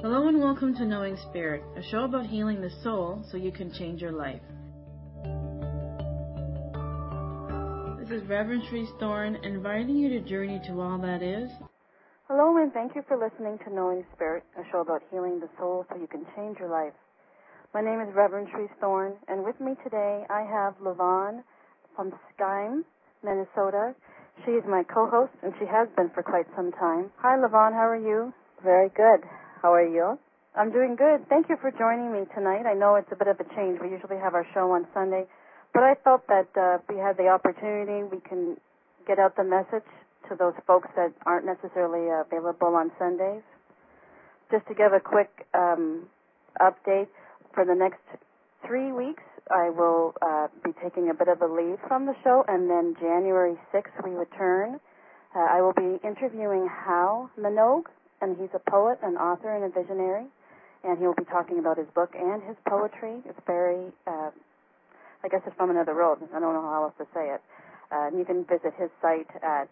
Hello and welcome to Knowing Spirit, a show about healing the soul so you can change your life. This is Reverend Shri Thorn inviting you to journey to all that is. Hello and thank you for listening to Knowing Spirit, a show about healing the soul so you can change your life. My name is Reverend Shri Thorn, and with me today I have Lavon from Skyme, Minnesota. She is my co-host, and she has been for quite some time. Hi, Lavon. How are you? Very good. How are you? I'm doing good. Thank you for joining me tonight. I know it's a bit of a change. We usually have our show on Sunday, but I felt that if we had the opportunity, we can get out the message to those folks that aren't necessarily available on Sundays. Just to give a quick update, for the next 3 weeks, I will be taking a bit of a leave from the show, and then January 6th we return. I will be interviewing Hal Minogue, and he's a poet, an author, and a visionary, and he will be talking about his book and his poetry. It's very, I guess it's from another world. I don't know how else to say it. And you can visit his site at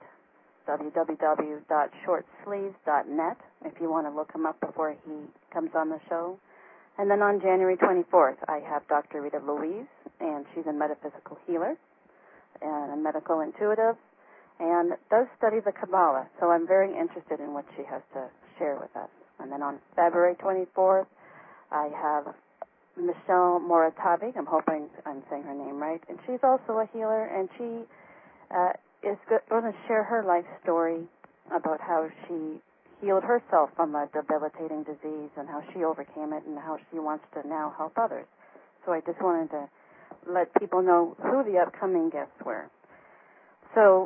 www.shortsleeves.net if you want to look him up before he comes on the show. And then on January 24th, I have Dr. Rita Louise, and she's a metaphysical healer and a medical intuitive, and does study the Kabbalah. So I'm very interested in what she has to share with us. And then on February 24th, I have Michelle Moratabi. I'm hoping I'm saying her name right. And she's also a healer, and she is going to share her life story about how she healed herself from a debilitating disease and how she overcame it and how she wants to now help others. So I just wanted to let people know who the upcoming guests were. So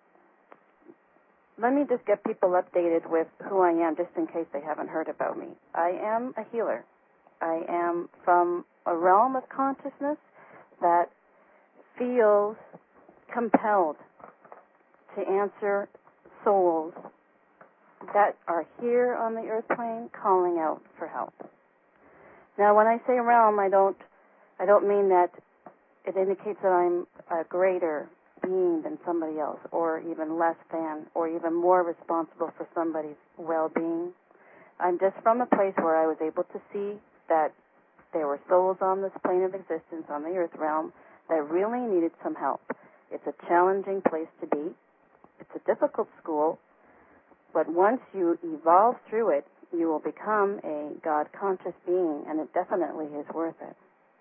let me just get people updated with who I am, just in case they haven't heard about me. I am a healer. I am from a realm of consciousness that feels compelled to answer souls that are here on the earth plane calling out for help. Now, when I say realm, I don't mean that it indicates that I'm a greater being than somebody else, or even less than, or even more responsible for somebody's well-being. I'm just from a place where I was able to see that there were souls on this plane of existence, on the earth realm, that really needed some help. It's a challenging place to be. It's a difficult school. But once you evolve through it, you will become a God-conscious being, and it definitely is worth it.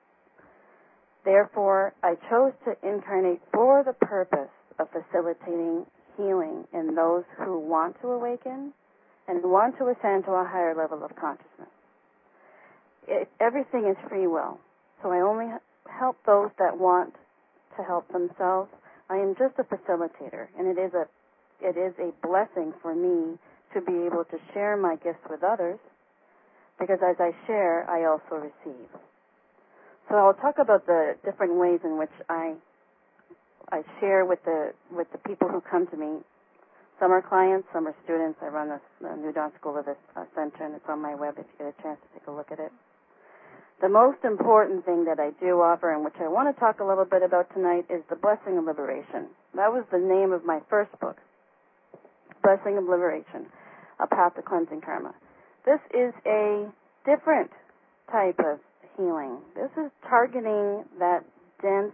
Therefore, I chose to incarnate for the purpose of facilitating healing in those who want to awaken and want to ascend to a higher level of consciousness. Everything is free will, so I only help those that want to help themselves. I am just a facilitator, and it is a blessing for me to be able to share my gifts with others, because as I share, I also receive. So I'll talk about the different ways in which I share with the people who come to me. Some are clients, some are students. I run the New Dawn School of Ascension, and it's on my web if you get a chance to take a look at it. The most important thing that I do offer, and which I want to talk a little bit about tonight, is the Blessing of Liberation. That was the name of my first book, Blessing of Liberation, A Path to Cleansing Karma. This is a different type of healing. This is targeting that dense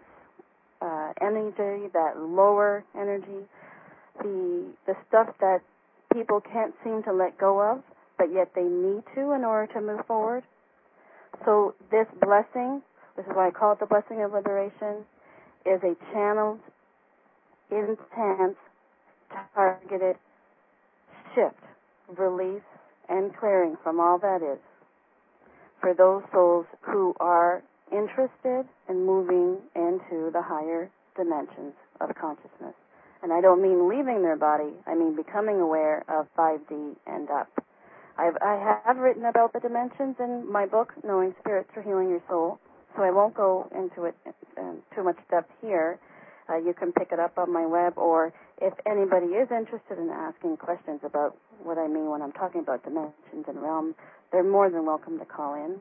energy, that lower energy, the stuff that people can't seem to let go of, but yet they need to in order to move forward. So this blessing, this is why I call it the Blessing of Liberation, is a channeled, intense, targeted shift, release, and clearing from all that is for those souls who are interested in moving into the higher dimensions of consciousness. And I don't mean leaving their body, I mean becoming aware of 5D and up. I have written about the dimensions in my book, Knowing Spirit for Healing Your Soul, so I won't go into it in too much depth here. You can pick it up on my web, or if anybody is interested in asking questions about what I mean when I'm talking about dimensions and realms, they're more than welcome to call in.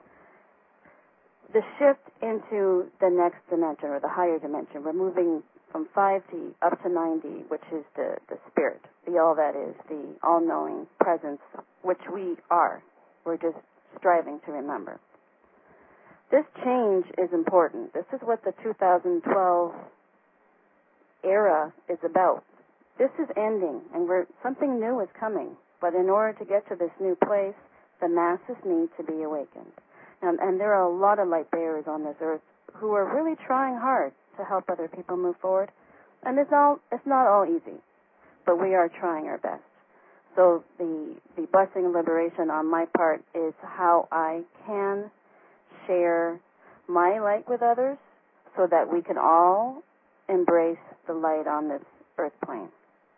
The shift into the next dimension, or the higher dimension, we're moving from 5D up to 9D, which is the spirit, the all that is, the all-knowing presence, which we are. We're just striving to remember. This change is important. This is what the 2012 era is about. This is ending, and something new is coming. But in order to get to this new place, the masses need to be awakened. And there are a lot of light bearers on this earth who are really trying hard to help other people move forward. And it's not all easy, but we are trying our best. So the blessing of liberation on my part is how I can share my light with others so that we can all embrace the light on this earth plane.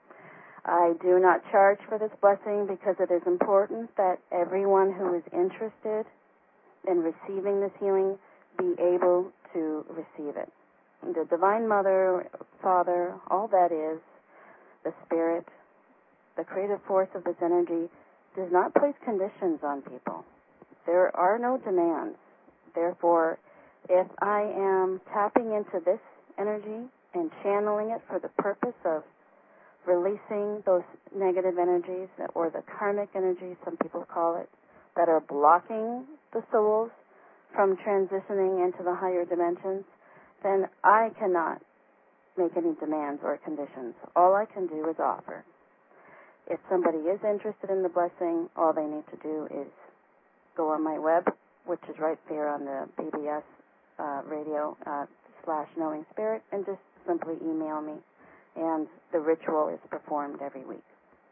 I do not charge for this blessing because it is important that everyone who is interested in receiving this healing be able to receive it. The Divine Mother, Father, all that is, the Spirit, the creative force of this energy, does not place conditions on people. There are no demands. Therefore, if I am tapping into this energy and channeling it for the purpose of releasing those negative energies, or the karmic energies, some people call it, that are blocking the souls from transitioning into the higher dimensions, then I cannot make any demands or conditions. All I can do is offer. If somebody is interested in the blessing, all they need to do is go on my web, which is right there on the BBS radio /Knowing Spirit, and just simply email me. And the ritual is performed every week.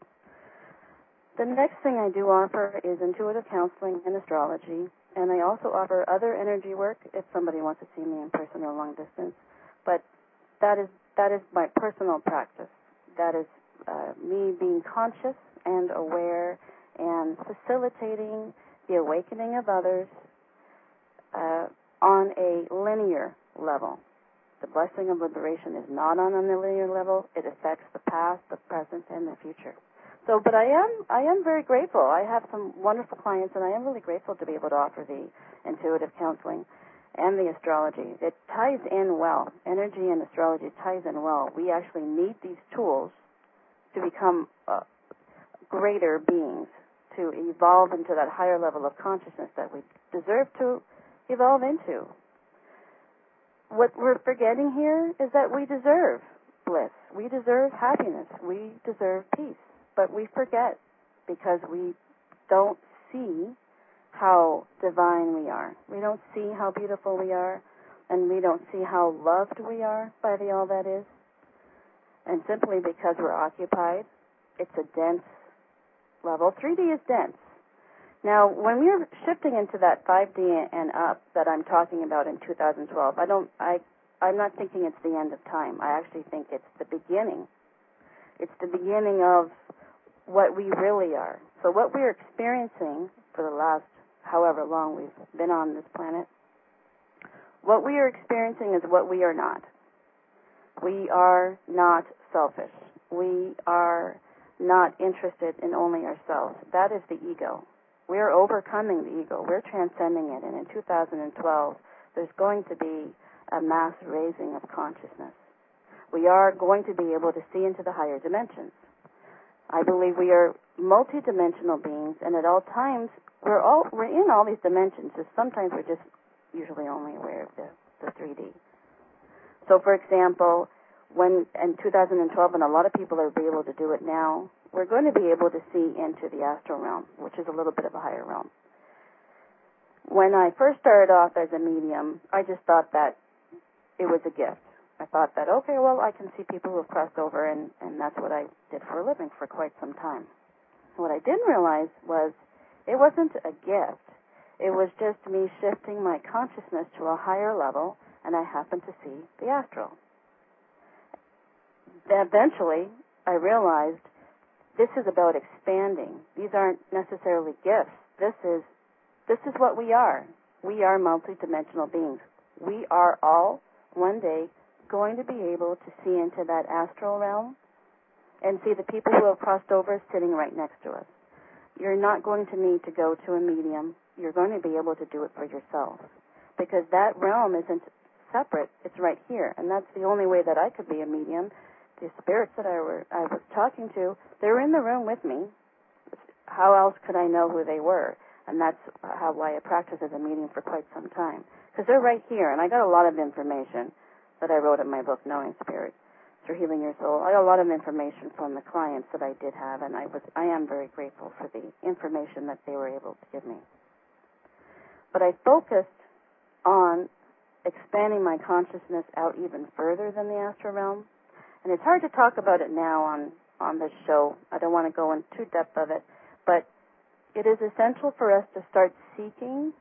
The next thing I do offer is intuitive counseling and astrology, and I also offer other energy work if somebody wants to see me in person or long distance. But that is my personal practice. That is me being conscious and aware and facilitating the awakening of others on a linear level. The blessing of liberation is not on a linear level. It affects the past, the present, and the future. So, but I am very grateful. I have some wonderful clients, and I am really grateful to be able to offer the intuitive counseling and the astrology. It ties in well. Energy and astrology ties in well. We actually need these tools to become greater beings, to evolve into that higher level of consciousness that we deserve to evolve into. What we're forgetting here is that we deserve bliss. We deserve happiness. We deserve peace. But we forget because we don't see how divine we are. We don't see how beautiful we are, and we don't see how loved we are by the all that is. And simply because we're occupied, it's a dense level. 3D is dense. Now, when we're shifting into that 5D and up that I'm talking about in 2012, I'm not thinking it's the end of time. I actually think it's the beginning. It's the beginning of what we really are. So what we're experiencing for the last however long we've been on this planet, what we are experiencing is what we are not. We are not selfish. We are not interested in only ourselves. That is the ego. We're overcoming the ego. We're transcending it. And in 2012, there's going to be a mass raising of consciousness. We are going to be able to see into the higher dimensions. I believe we are multidimensional beings, and at all times, we're in all these dimensions. Just sometimes we're just usually only aware of the 3D. So, for example, when in 2012, and a lot of people are able to do it now, we're going to be able to see into the astral realm, which is a little bit of a higher realm. When I first started off as a medium, I just thought that it was a gift. I thought that, okay, well, I can see people who have crossed over, and that's what I did for a living for quite some time. What I didn't realize was it wasn't a gift. It was just me shifting my consciousness to a higher level, and I happened to see the astral. Eventually, I realized this is about expanding. These aren't necessarily gifts. This is what we are. We are multidimensional beings. We are all, one day, going to be able to see into that astral realm and see the people who have crossed over sitting right next to us. You're not going to need to go to a medium. You're going to be able to do it for yourself, because that realm isn't separate. It's right here, and that's the only way that I could be a medium. The spirits that I was talking to, they were in the room with me. How else could I know who they were? And that's why I practice as a medium for quite some time. Because they're right here, and I got a lot of information that I wrote in my book, Knowing Spirit, through Healing Your Soul. I got a lot of information from the clients that I did have, and I am very grateful for the information that they were able to give me. But I focused on expanding my consciousness out even further than the astral realm. And it's hard to talk about it now on this show. I don't want to go into too depth of it, but it is essential for us to start seeking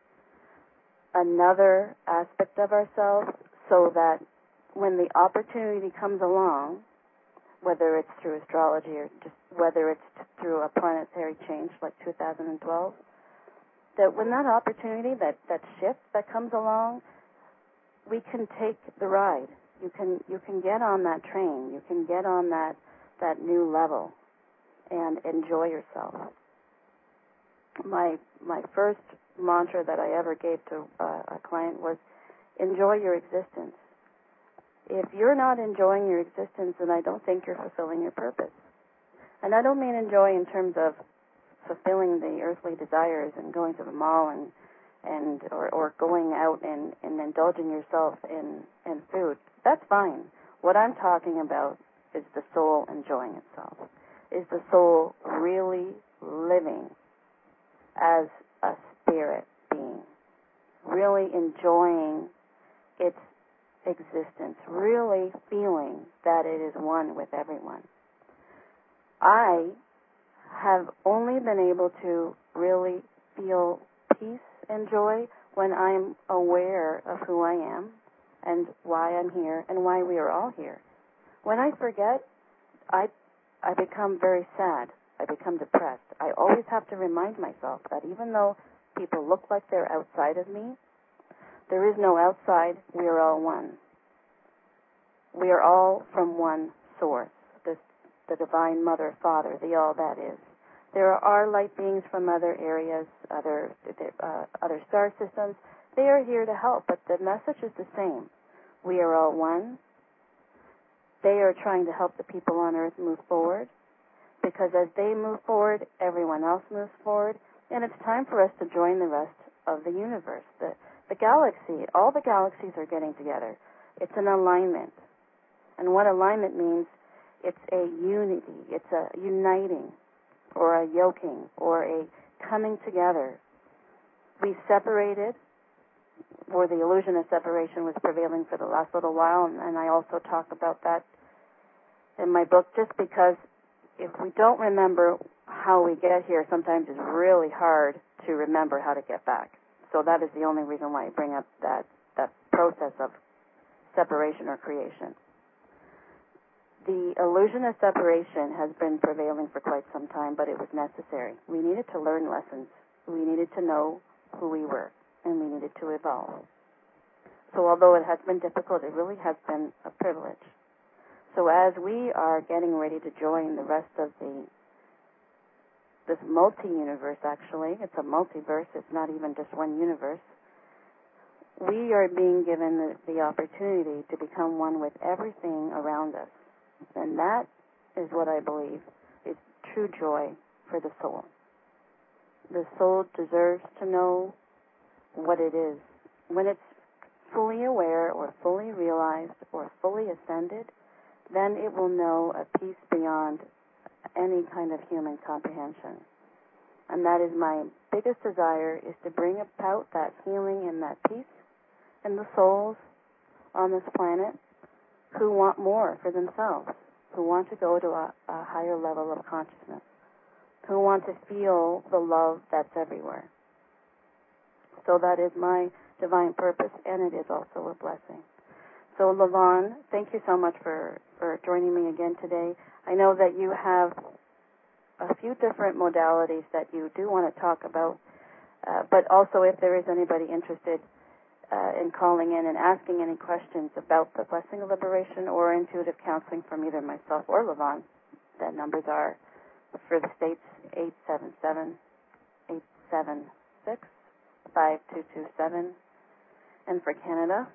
another aspect of ourselves so that when the opportunity comes along, whether it's through astrology or just whether it's through a planetary change like 2012, that when that opportunity, that shift that comes along, we can take the ride. You can get on that train. You can get on that new level and enjoy yourself. My first mantra that I ever gave to a client was, enjoy your existence. If you're not enjoying your existence, then I don't think you're fulfilling your purpose. And I don't mean enjoy in terms of fulfilling the earthly desires and going to the mall or going out and indulging yourself in food. That's fine. What I'm talking about is the soul enjoying itself. Is the soul really living as a spirit being, really enjoying its existence, really feeling that it is one with everyone. I have only been able to really feel peace and joy when I'm aware of who I am and why I'm here and why we are all here. When I forget, I become very sad. I become depressed. I always have to remind myself that even though people look like they're outside of me, there is no outside. We are all one. We are all from one source, the Divine Mother, Father, the All That Is. There are light beings from other areas, other star systems. They are here to help, but the message is the same. We are all one. They are trying to help the people on Earth move forward, because as they move forward, everyone else moves forward, and it's time for us to join the rest of the universe. The galaxy, all the galaxies are getting together. It's an alignment. And what alignment means, it's a unity, it's a uniting, or a yoking, or a coming together. We separated, or the illusion of separation was prevailing for the last little while, and I also talk about that in my book, just because if we don't remember how we get here, sometimes it's really hard to remember how to get back. So that is the only reason why I bring up that process of separation or creation. The illusion of separation has been prevailing for quite some time, but it was necessary. We needed to learn lessons. We needed to know who we were, and we needed to evolve. So although it has been difficult, it really has been a privilege. So as we are getting ready to join the rest of this multi-universe, actually, it's a multiverse, it's not even just one universe, we are being given the opportunity to become one with everything around us. And that is what I believe is true joy for the soul. The soul deserves to know what it is. When it's fully aware or fully realized or fully ascended, then it will know a peace beyond any kind of human comprehension. And that is my biggest desire, is to bring about that healing and that peace in the souls on this planet who want more for themselves, who want to go to a higher level of consciousness, who want to feel the love that's everywhere. So that is my divine purpose, and it is also a blessing. So, LaVon, thank you so much for joining me again today. I know that you have a few different modalities that you do want to talk about, but also if there is anybody interested in calling in and asking any questions about the Blessing of Liberation or intuitive counseling from either myself or LaVon, the numbers are, for the States, 877-876-5227, and for Canada,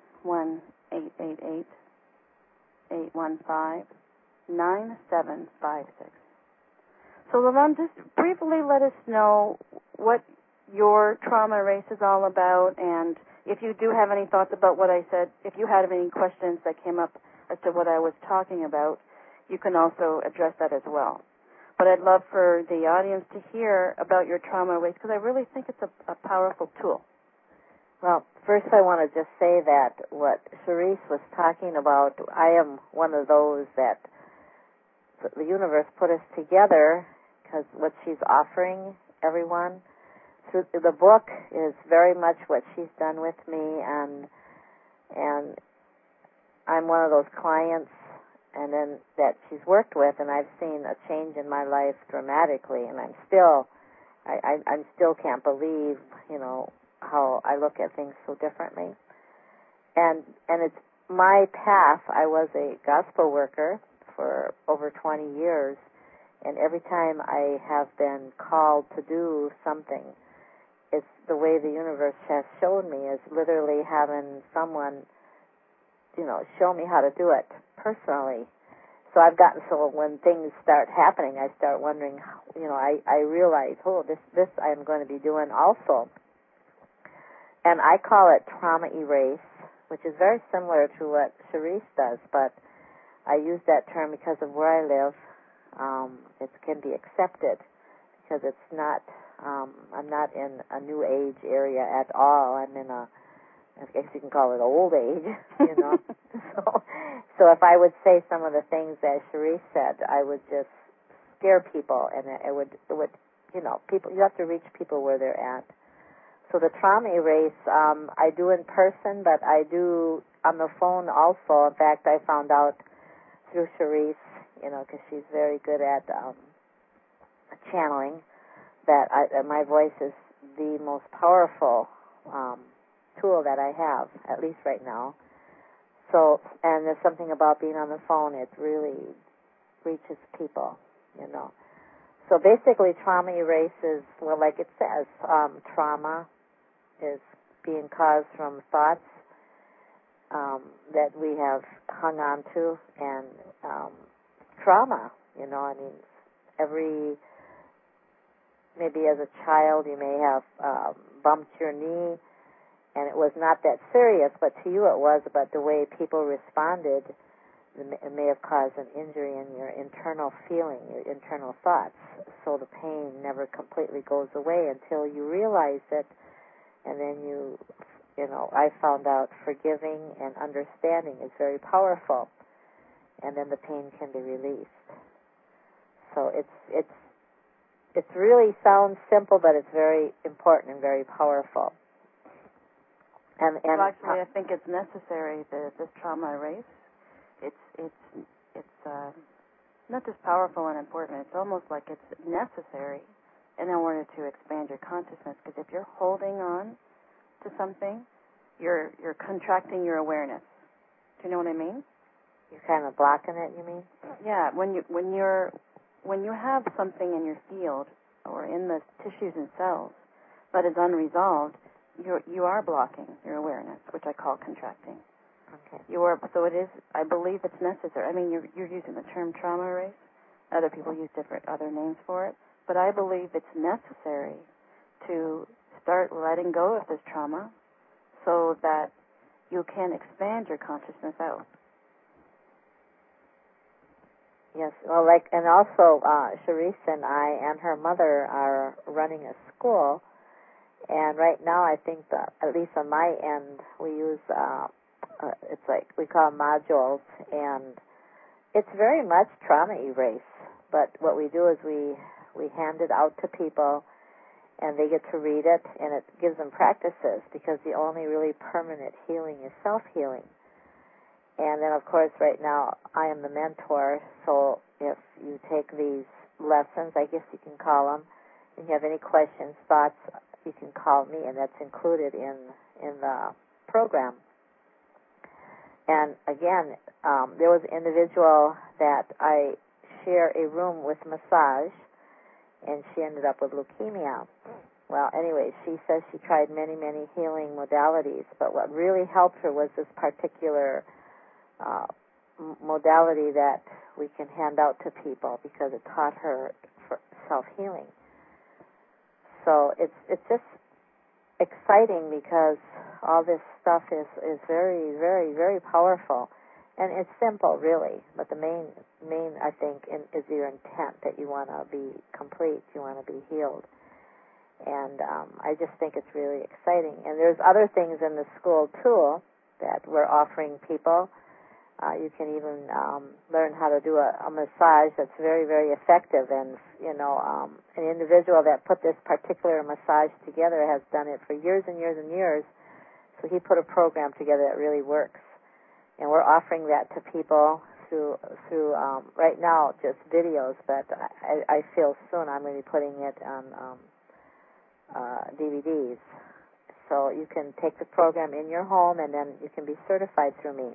1-888-815-9756. So, LaVon, just briefly let us know what your trauma erase is all about. And if you do have any thoughts about what I said, if you had any questions that came up as to what I was talking about, you can also address that as well. But I'd love for the audience to hear about your trauma erase, because I really think it's a powerful tool. Well, first I want to just say that what Cherise was talking about, I am one of those that the universe put us together because what she's offering everyone through the book is very much what she's done with me, and I'm one of those clients and then that she's worked with, and I've seen a change in my life dramatically, and I still can't believe, how I look at things so differently. And it's my path. I was a gospel worker for over 20 years, and every time I have been called to do something, it's the way the universe has shown me is literally having someone, show me how to do it personally. So I've gotten so when things start happening, I start wondering, I realize, this I'm going to be doing also. And I call it trauma erase, which is very similar to what Cherise does, but I use that term because of where I live. It can be accepted because it's not, I'm not in a new age area at all. I'm in I guess you can call it old age, So if I would say some of the things that Cherise said, I would just scare people, and it would, people, you have to reach people where they're at. So the trauma erase, I do in person, but I do on the phone also. In fact, I found out through Cherise, because she's very good at channeling, that my voice is the most powerful tool that I have, at least right now. So, and there's something about being on the phone, it really reaches people, So basically, trauma erase is, well, like it says, trauma is being caused from thoughts that we have hung on to, and trauma, maybe as a child you may have bumped your knee, and it was not that serious, but to you it was, but the way people responded, it may have caused an injury in your internal feeling, your internal thoughts, so the pain never completely goes away until you realize it. And then I found out forgiving and understanding is very powerful, and then the pain can be released. So it really sounds simple, but it's very important and very powerful. And well, actually, I think it's necessary. This trauma erase, it's not just powerful and important. It's almost like it's necessary in order to expand your consciousness, because if you're holding on to something, you're contracting your awareness. Do you know what I mean? You're kind of blocking it, you mean? Yeah, when you have something in your field or in the tissues and cells that is unresolved, you are blocking your awareness, which I call contracting. Okay. So it is. I believe it's necessary. I mean, you're using the term trauma erase. Other people use other names for it. But I believe it's necessary to start letting go of this trauma so that you can expand your consciousness out. Yes, well, and also Cherise and I and her mother are running a school, and right now I think that, at least on my end, we use, it's like, we call them modules, and it's very much trauma erase, but what we do is we hand it out to people, and they get to read it, and it gives them practices, because the only really permanent healing is self-healing. And then, of course, right now, I am the mentor, so if you take these lessons, I guess you can call them, and you have any questions, thoughts, you can call me, and that's included in the program. And again, there was an individual that I share a room with massage, and she ended up with leukemia. Well, anyway, she says she tried many, many healing modalities, but what really helped her was this particular modality that we can hand out to people, because it taught her for self-healing. So it's just exciting because all this stuff is very, very, very powerful. And it's simple, really. But the main, I think, is your intent that you want to be complete, you want to be healed. And I just think it's really exciting. And there's other things in the school, too, that we're offering people. You can even learn how to do a massage that's very, very effective. And, an individual that put this particular massage together has done it for years and years and years. So he put a program together that really works. And we're offering that to people through right now, just videos, but I feel soon I'm going to be putting it on DVDs. So you can take the program in your home, and then you can be certified through me.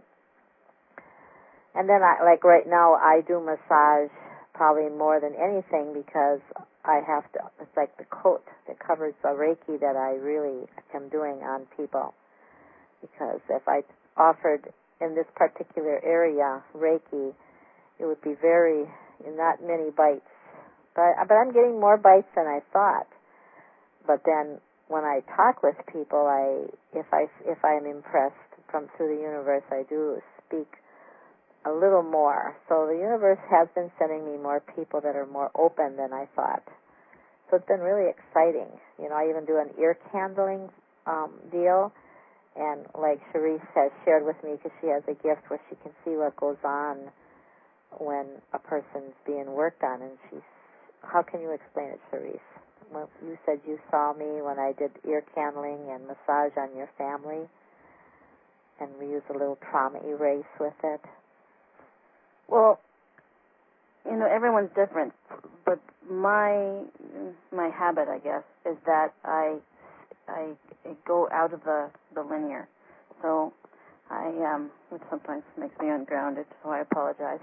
And then, right now, I do massage probably more than anything because I have to, it's like the coat that covers the Reiki that I really am doing on people. Because if I offered in this particular area Reiki, it would be not many bites. But I'm getting more bites than I thought. But then when I talk with people, if I'm impressed through the universe, I do speak a little more. So the universe has been sending me more people that are more open than I thought. So it's been really exciting. I even do an ear candling deal. And like Cherise has shared with me, because she has a gift where she can see what goes on when a person's being worked on. And how can you explain it, Cherise? Well, you said you saw me when I did ear candling and massage on your family, and we use a little trauma erase with it. Well, everyone's different, but my habit, I guess, is that I go out of the linear. So which sometimes makes me ungrounded, so I apologize.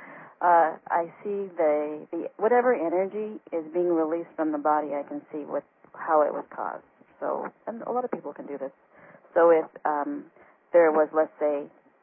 I see the whatever energy is being released from the body, I can see how it was caused. So, and a lot of people can do this. So if there was, let's say,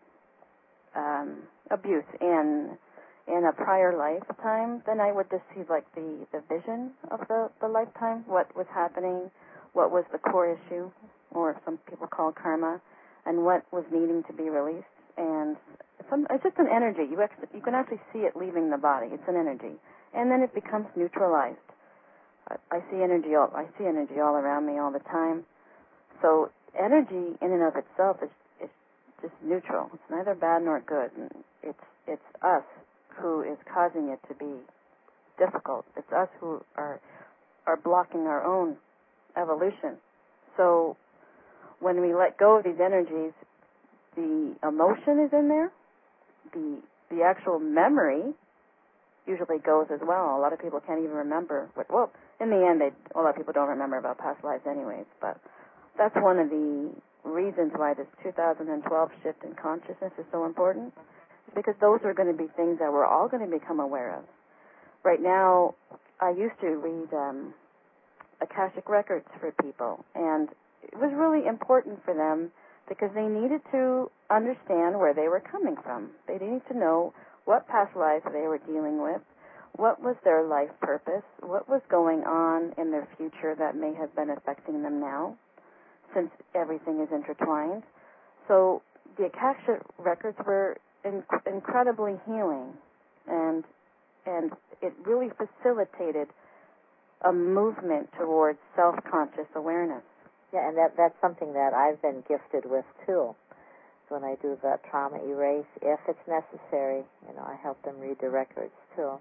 abuse in a prior lifetime, then I would just see like the vision of the lifetime, what was happening, what was the core issue, or some people call karma, and what was needing to be released. And it's just an energy. You can actually see it leaving the body. It's an energy, and then it becomes neutralized. I see energy all around me all the time. So energy in and of itself is just neutral. It's neither bad nor good. And it's us who is causing it to be difficult. It's us who are blocking our own evolution. So when we let go of these energies, the emotion is in there. The actual memory usually goes as well. A lot of people can't even remember. Well, in the end, a lot of people don't remember about past lives anyways. But that's one of the reasons why this 2012 shift in consciousness is so important, because those are going to be things that we're all going to become aware of. Right now, I used to read Akashic records for people, and it was really important for them because they needed to understand where they were coming from. They needed to know what past lives they were dealing with, what was their life purpose, what was going on in their future that may have been affecting them now, since everything is intertwined. So the Akashic records were incredibly healing, and it really facilitated a movement towards self-conscious awareness. Yeah, and that's something that I've been gifted with too. So when I do the trauma erase, if it's necessary, I help them read the records too.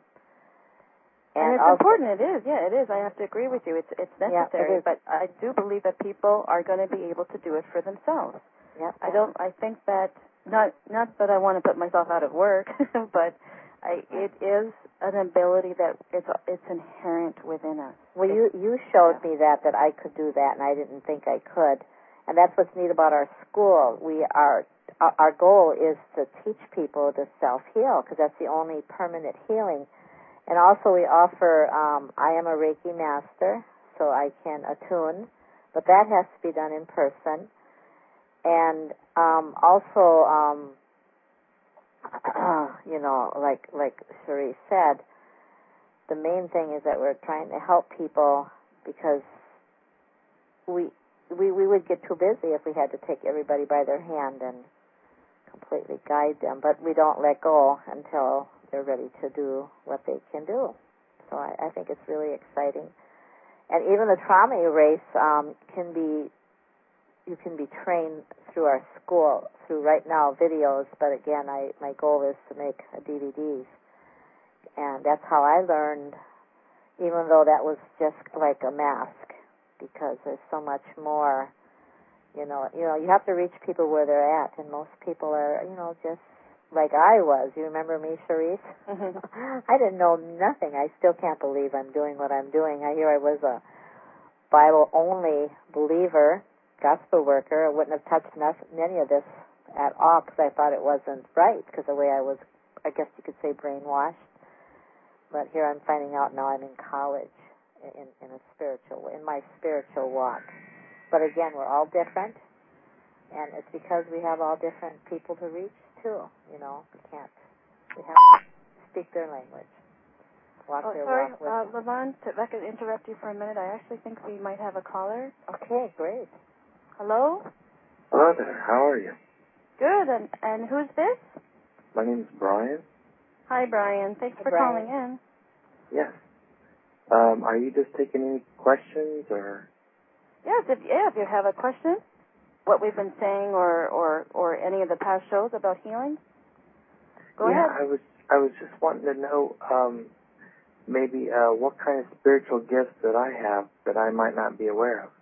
And it's important. It is. Yeah, it is. I have to agree with you. It's necessary. Yeah, but I do believe that people are going to be able to do it for themselves. Yeah. I think that not that I want to put myself out of work, but it is an ability that it's inherent within us. Well, you showed me that I could do that, and I didn't think I could. And that's what's neat about our school. Our goal is to teach people to self-heal, because that's the only permanent healing. And also we offer, I am a Reiki master, so I can attune, but that has to be done in person. And also, like Cherie said, the main thing is that we're trying to help people because we we would get too busy if we had to take everybody by their hand and completely guide them. But we don't let go until they're ready to do what they can do. So I think it's really exciting. And even the trauma erase you can be trained through our school, through right now videos, but again, my goal is to make DVDs. And that's how I learned, even though that was just like a mask, because there's so much more, you have to reach people where they're at, and most people are, just like I was. You remember me, Cherise? Mm-hmm. I didn't know nothing. I still can't believe I'm doing what I'm doing. I was a Bible-only believer, gospel worker. I wouldn't have touched any of this at all because I thought it wasn't right, because the way I was, I guess you could say, brainwashed. But here I'm finding out now I'm in college in my spiritual walk. But again, we're all different, and it's because we have all different people to reach too. We have to speak their language. Walk their walk with them. Levon, if I could interrupt you for a minute, I actually think we might have a caller. Okay, great. Hello? Hello there, how are you? Good, and who's this? My name is Brian. Hi, Brian. Thanks for calling in. Yes. Are you just taking any questions, or? Yes, if you have a question, what we've been saying, or any of the past shows about healing, go ahead. I was just wanting to know maybe what kind of spiritual gifts that I have that I might not be aware of.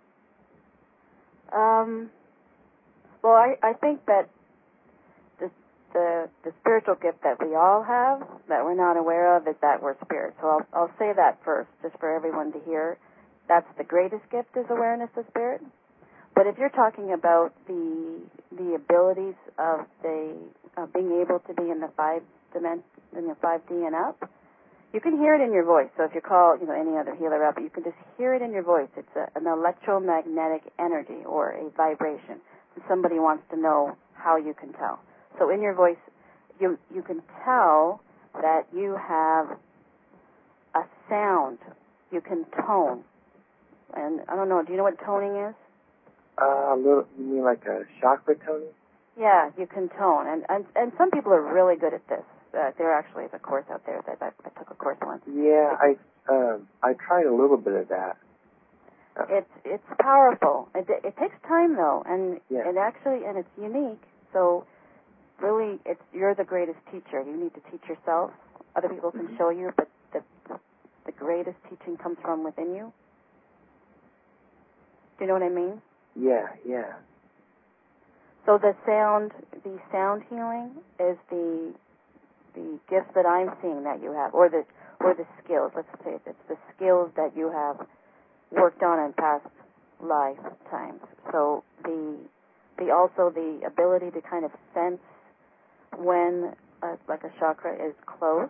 Well, I think that the spiritual gift that we all have that we're not aware of is that we're spirit. So I'll say that first, just for everyone to hear. That's the greatest gift, is awareness of spirit. But if you're talking about the abilities of being able to be in the 5D and up, you can hear it in your voice. So if you call any other healer up, you can just hear it in your voice. It's an electromagnetic energy or a vibration. And somebody wants to know how you can tell. So in your voice, you can tell that you have a sound. You can tone. And I don't know, do you know what toning is? You mean like a chakra toning? Yeah, you can tone. And some people are really good at this. There actually is a course out there that I took a course once. Yeah, I tried a little bit of that. It's powerful. It takes time though, and yeah. it's unique. So really, you're the greatest teacher. You need to teach yourself. Other people can show you, but the greatest teaching comes from within you. Do you know what I mean? Yeah. So the sound healing is the gifts that I'm seeing that you have, or the skills. Let's say it's the skills that you have worked on in past lifetimes. So also the ability to kind of sense when like a chakra is closed.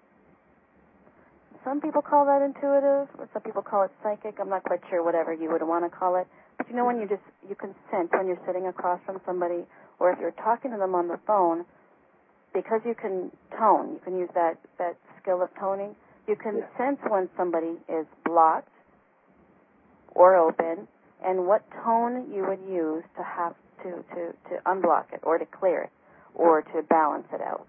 Some people call that intuitive, or some people call it psychic. I'm not quite sure, whatever you would want to call it. But when you can sense when you're sitting across from somebody, or if you're talking to them on the phone, because you can tone, you can use that skill of toning, you can sense when somebody is blocked or open, and what tone you would use to have to unblock it, or to clear it, or to balance it out.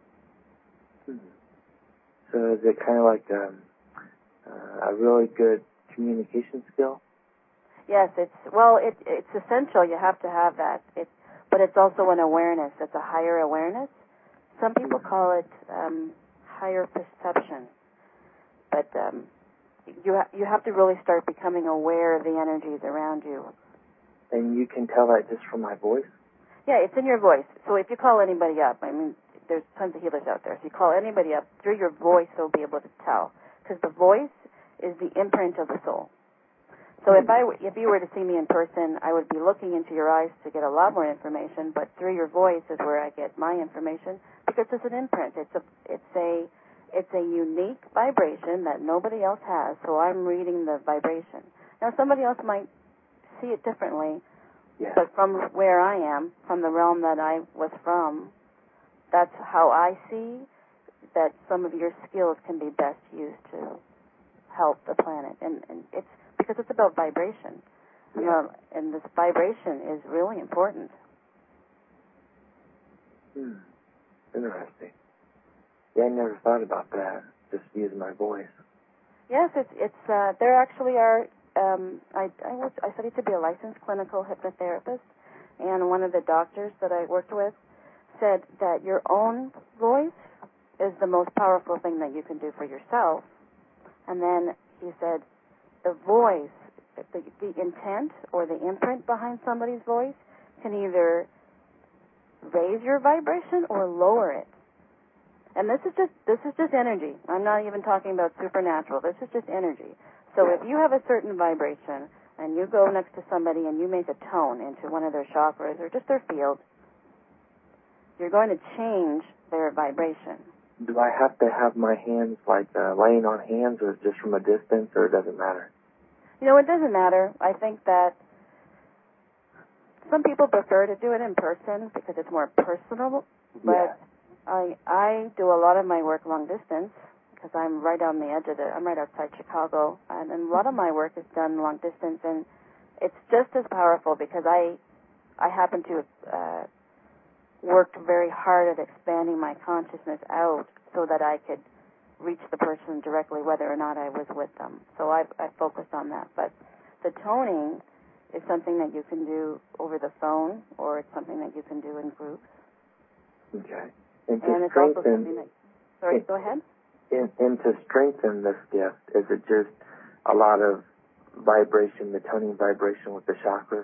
So is it kind of like a really good communication skill? Yes, it's essential. You have to have that. But it's also an awareness. It's a higher awareness. Some people call it higher perception. But you have to really start becoming aware of the energies around you. And you can tell that just from my voice? Yeah, it's in your voice. So if you call anybody up, there's tons of healers out there. If you call anybody up, through your voice, they'll be able to tell. Because the voice is the imprint of the soul. So if you were to see me in person, I would be looking into your eyes to get a lot more information, but through your voice is where I get my information, because it's an imprint. It's a unique vibration that nobody else has, so I'm reading the vibration. Now, somebody else might see it differently, but from where I am, from the realm that I was from, that's how I see that some of your skills can be best used to help the planet. And it's because it's about vibration. Yeah. And this vibration is really important. Interesting. Yeah, I never thought about that. Just using my voice. Yes, it's there actually are. I studied to be a licensed clinical hypnotherapist, and one of the doctors that I worked with said that your own voice is the most powerful thing that you can do for yourself. And then he said the voice, the intent or the imprint behind somebody's voice can either raise your vibration or lower it. And this is just energy. I'm not even talking about supernatural. This is just energy. So if you have a certain vibration and you go next to somebody and you make a tone into one of their chakras or just their field, you're going to change their vibration. Do I have to have my hands laying on hands, or just from a distance, or it doesn't matter? You know, it doesn't matter. I think that some people prefer to do it in person because it's more personal, but I do a lot of my work long distance because I'm right on the edge of I'm right outside Chicago, and a lot of my work is done long distance, and it's just as powerful because I happen to have worked very hard at expanding my consciousness out so that I could reach the person directly whether or not I was with them. So I focused on that. But the toning is something that you can do over the phone, or it's something that you can do in groups. Okay. And it's also something that... Sorry, go ahead. And to strengthen this gift, is it just a lot of vibration, the toning vibration with the chakras?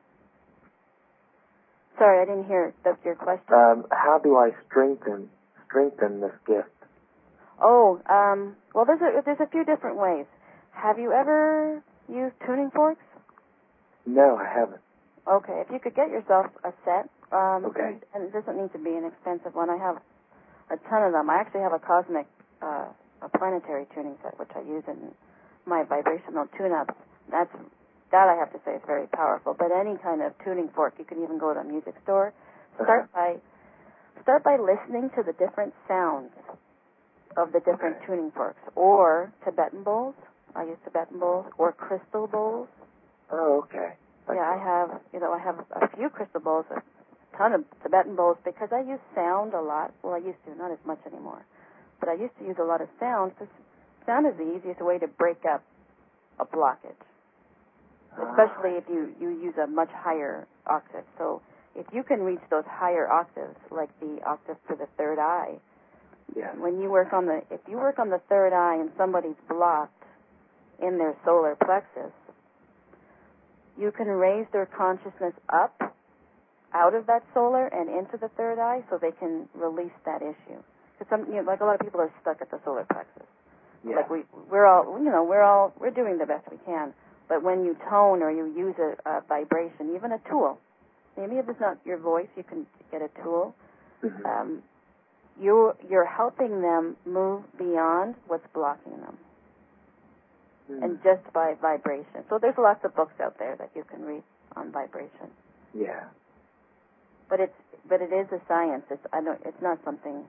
Sorry, I didn't hear your question. How do I strengthen this gift? Oh, well, there's a few different ways. Have you ever used tuning forks? No, I haven't. Okay, if you could get yourself a set, okay. And it doesn't need to be an expensive one. I have a ton of them. I actually have a cosmic, a planetary tuning set, which I use in my vibrational tune-ups. That I have to say is very powerful. But any kind of tuning fork, you can even go to a music store. Start by listening to the different sounds of the different tuning forks, or Tibetan bowls. I use Tibetan bowls, or crystal bowls. Oh, okay. Yeah, I have a few crystal bowls, a ton of Tibetan bowls, because I use sound a lot. Well, I used to, not as much anymore. But I used to use a lot of sound, because sound is the easiest way to break up a blockage, especially if you use a much higher octave. So if you can reach those higher octaves, like the octave for the third eye, when you work on if you work on the third eye and somebody's blocked in their solar plexus, you can raise their consciousness up out of that solar and into the third eye, so they can release that issue. Because like a lot of people are stuck at the solar plexus. Yeah. Like we're doing the best we can. But when you tone or you use a vibration, even a tool, maybe if it's not your voice, you can get a tool. Mm-hmm. You're helping them move beyond what's blocking them. And just by vibration. So there's lots of books out there that you can read on vibration. Yeah. But it is a science. It's not something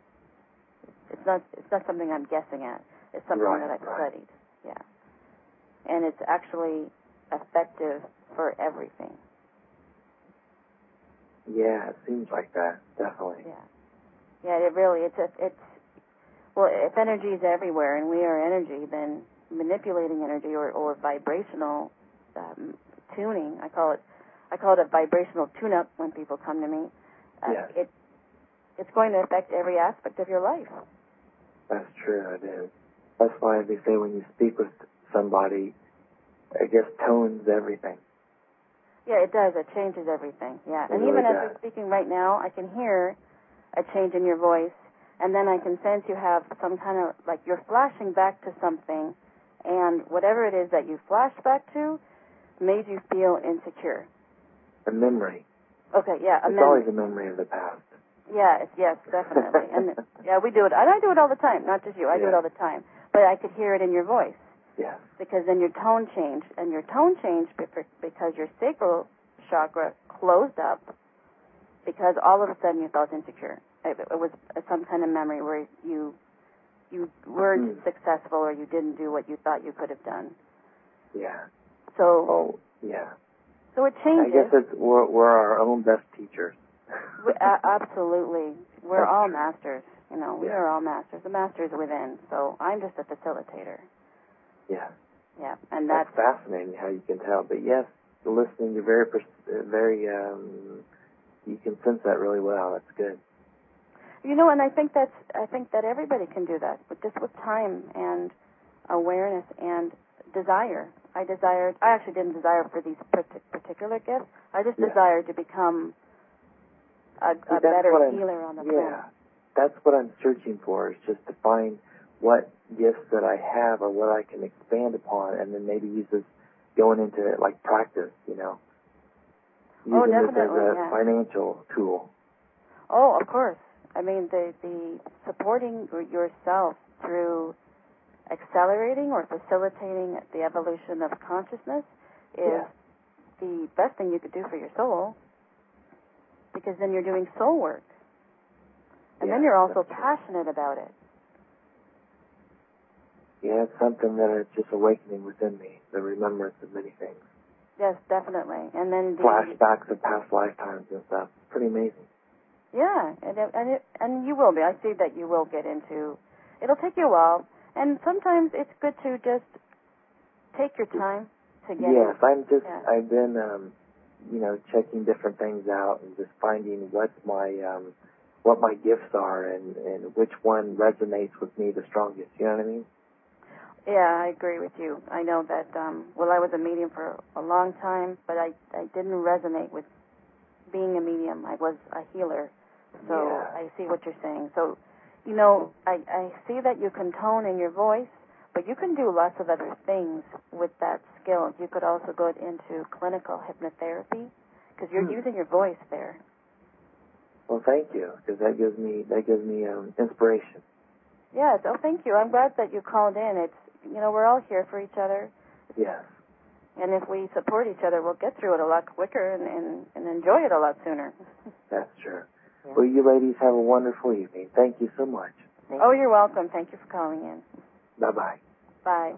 I'm guessing at. It's something that I've studied. Yeah. And it's actually effective for everything. Yeah, it seems like that, definitely. Yeah. Yeah, it really well, if energy is everywhere and we are energy, then manipulating energy or vibrational tuning, I call it a vibrational tune-up when people come to me. It's going to affect every aspect of your life. That's true, it is. That's why they say when you speak with somebody, I guess tones everything. Yeah, it does. It changes everything. Yeah, and even as you're speaking right now, I can hear a change in your voice, and then I can sense you have some kind of, like you're flashing back to something, and whatever it is that you flashed back to made you feel insecure. A memory. Okay, yeah, it's always a memory of the past. Yeah, yes, definitely. And yeah, we do it. And I do it all the time, not just you. I do it all the time. But I could hear it in your voice. Yes. Because then your tone changed. And your tone changed because your sacral chakra closed up, because all of a sudden you felt insecure. It was some kind of memory where you weren't successful, or you didn't do what you thought you could have done. Yeah. So. Oh, yeah. So it I changes. guess we're our own best teachers. Absolutely. We're That's all true. masters. You know, we Yeah. are all masters. The master is within. So I'm just a facilitator. Yeah. Yeah, and That's fascinating how you can tell. But yes, listening, you're very, you can sense that really well. That's good. you know, and I think that everybody can do that, but just with time and awareness and desire. I actually didn't desire for these particular gifts. I just desired to become a better healer on the planet. Yeah, that's what I'm searching for, is just to find what gifts that I have or what I can expand upon, and then maybe use this going into it like practice, you know. Using this as a financial tool. Oh, of course. I mean, the supporting yourself through accelerating or facilitating the evolution of consciousness is the best thing you could do for your soul, because then you're doing soul work. And then you're also passionate about it. Yeah, it's something that is just awakening within me, the remembrance of many things. Yes, definitely. And then flashbacks of past lifetimes and stuff. Pretty amazing. Yeah, and you will be. I see that you will get into. It'll take you a while, and sometimes it's good to just take your time to get. Yes, I've been, checking different things out and just finding what my gifts are and which one resonates with me the strongest. You know what I mean? Yeah, I agree with you. I know that. I was a medium for a long time, but I didn't resonate with being a medium. I was a healer. So I see what you're saying. So, I see that you can tone in your voice, but you can do lots of other things with that skill. You could also go into clinical hypnotherapy, because you're using your voice there. Well, thank you, because that gives me inspiration. Yes. Oh, thank you. I'm glad that you called in. It's we're all here for each other. Yes. And if we support each other, we'll get through it a lot quicker and enjoy it a lot sooner. That's true. Yeah. Well, you ladies have a wonderful evening. Thank you so much. You're welcome. Thank you for calling in. Bye-bye. Bye.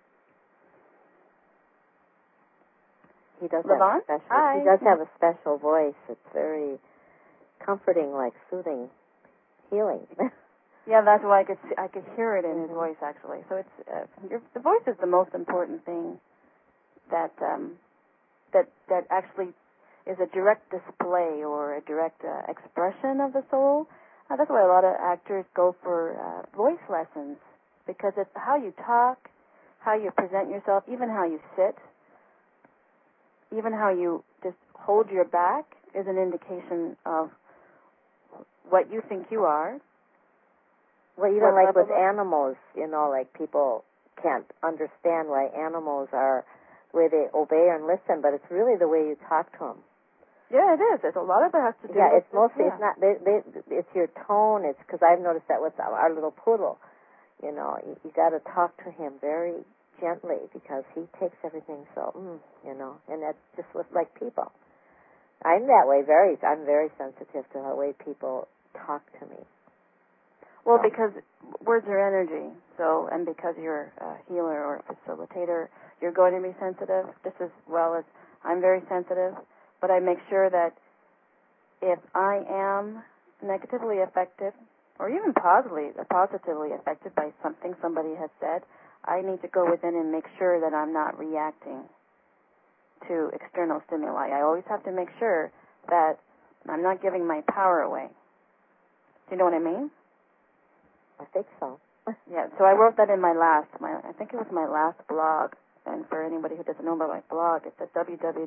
He does have a special voice. It's very comforting, like soothing, healing. Yeah, that's why I could hear it in his voice, actually. So it's the voice is the most important thing that actually is a direct display or a direct expression of the soul. That's why a lot of actors go for voice lessons, because it's how you talk, how you present yourself, even how you sit, even how you just hold your back is an indication of what you think you are. Well, even like with animals, like people can't understand why animals are the way they obey and listen, but it's really the way you talk to them. Yeah, it is. There's a lot of it has to do with it's mostly, it's not, it's your tone. It's because I've noticed that with our little poodle. You got to talk to him very gently, because he takes everything so, and that's just with like people. I'm that way. I'm very sensitive to the way people talk to me. Well, because words are energy, and because you're a healer or a facilitator, you're going to be sensitive, just as well as I'm very sensitive. But I make sure that if I am negatively affected, or even positively affected by something somebody has said, I need to go within and make sure that I'm not reacting to external stimuli. I always have to make sure that I'm not giving my power away. Do you know what I mean? I think so. Yeah, so I wrote that in I think it was my last blog. And for anybody who doesn't know about my blog, it's at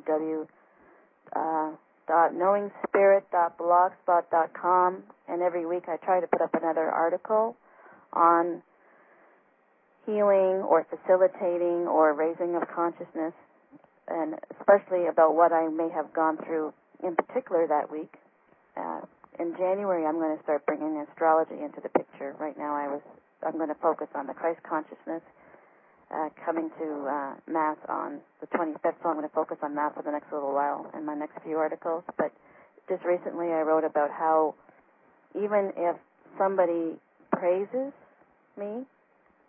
www.knowingspirit.blogspot.com. And every week I try to put up another article on healing or facilitating or raising of consciousness, and especially about what I may have gone through in particular that week. In January, I'm going to start bringing astrology into the picture. Right now, I'm going to focus on the Christ consciousness, coming to Mass on the 25th, so I'm going to focus on that for the next little while in my next few articles. But just recently, I wrote about how even if somebody praises me,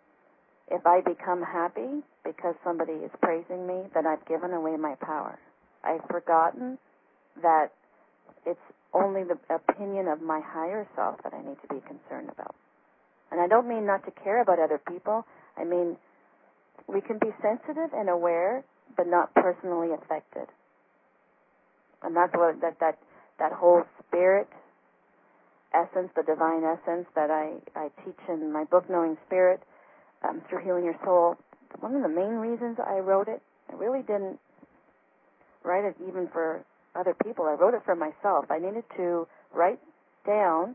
if I become happy because somebody is praising me, then I've given away my power. I've forgotten that it's only the opinion of my higher self that I need to be concerned about. And I don't mean not to care about other people. I mean, we can be sensitive and aware, but not personally affected. And that's what that whole spirit essence, the divine essence that I teach in my book, Knowing Spirit, through Healing Your Soul. One of the main reasons I wrote it, I really didn't write it even for other people. I wrote it for myself. I needed to write down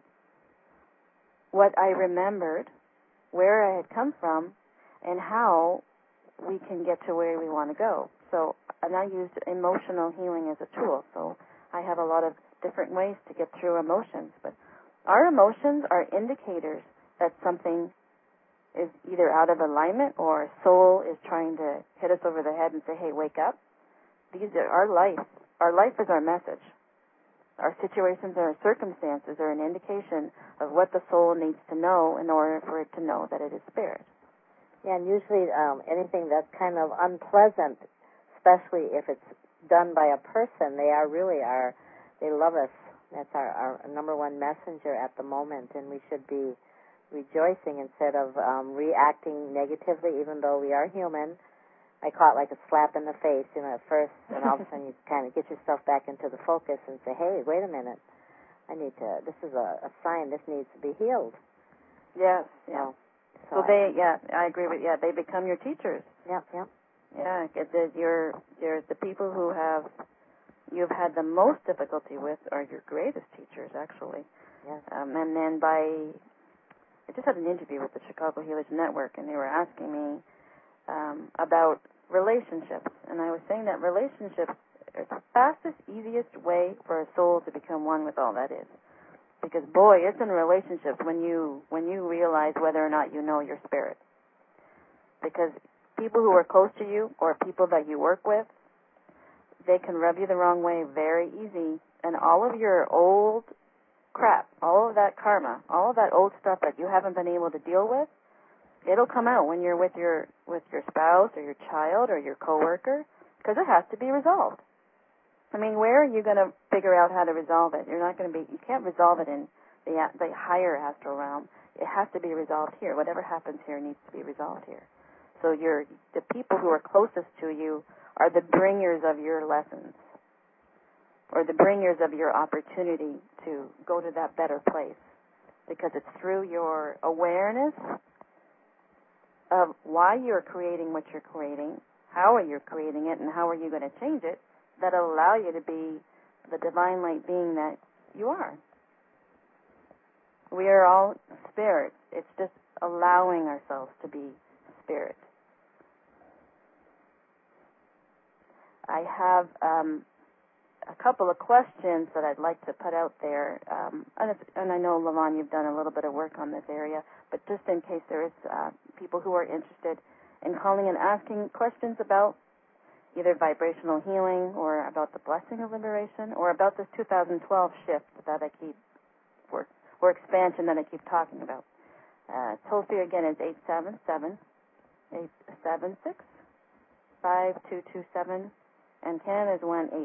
what I remembered, where I had come from, and how we can get to where we want to go. So, and I used emotional healing as a tool. So I have a lot of different ways to get through emotions. But our emotions are indicators that something is either out of alignment or soul is trying to hit us over the head and say, hey, wake up. These are our life. Our life is our message. Our situations and our circumstances are an indication of what the soul needs to know in order for it to know that it is spirit. Yeah, and usually anything that's kind of unpleasant, especially if it's done by a person, they love us. That's our number one messenger at the moment, and we should be rejoicing instead of reacting negatively, even though we are human. I call it like a slap in the face, at first, and all of a sudden you kind of get yourself back into the focus and say, hey, wait a minute, this is a sign, this needs to be healed. Yes, yeah. So I agree with, they become your teachers. Yep. Yeah, you're the people who you've had the most difficulty with are your greatest teachers, actually. Yes. And then I just had an interview with the Chicago Healers Network, and they were asking me about relationships, and I was saying that relationships are the fastest, easiest way for a soul to become one with all that is. Because boy, it's in relationships when you realize whether or not you know your spirit. Because people who are close to you or people that you work with, they can rub you the wrong way very easy, and all of your old crap, all of that karma, all of that old stuff that you haven't been able to deal with, it'll come out when you're with your spouse or your child or your coworker, because it has to be resolved. I mean, where are you going to figure out how to resolve it? You can't resolve it in the higher astral realm. It has to be resolved here. Whatever happens here needs to be resolved here. So the people who are closest to you are the bringers of your lessons, or the bringers of your opportunity to go to that better place, because it's through your awareness of why you're creating what you're creating, how are you creating it, and how are you going to change it, that allow you to be the divine light being that you are. We are all spirit. It's just allowing ourselves to be spirit. I have a couple of questions that I'd like to put out there, and I know, Lavon, you've done a little bit of work on this area, but just in case there is people who are interested in calling and asking questions about either vibrational healing or about the blessing of liberation or about this 2012 shift that I keep, or expansion that I keep talking about. Toll free again is 877-876-5227, and Canada is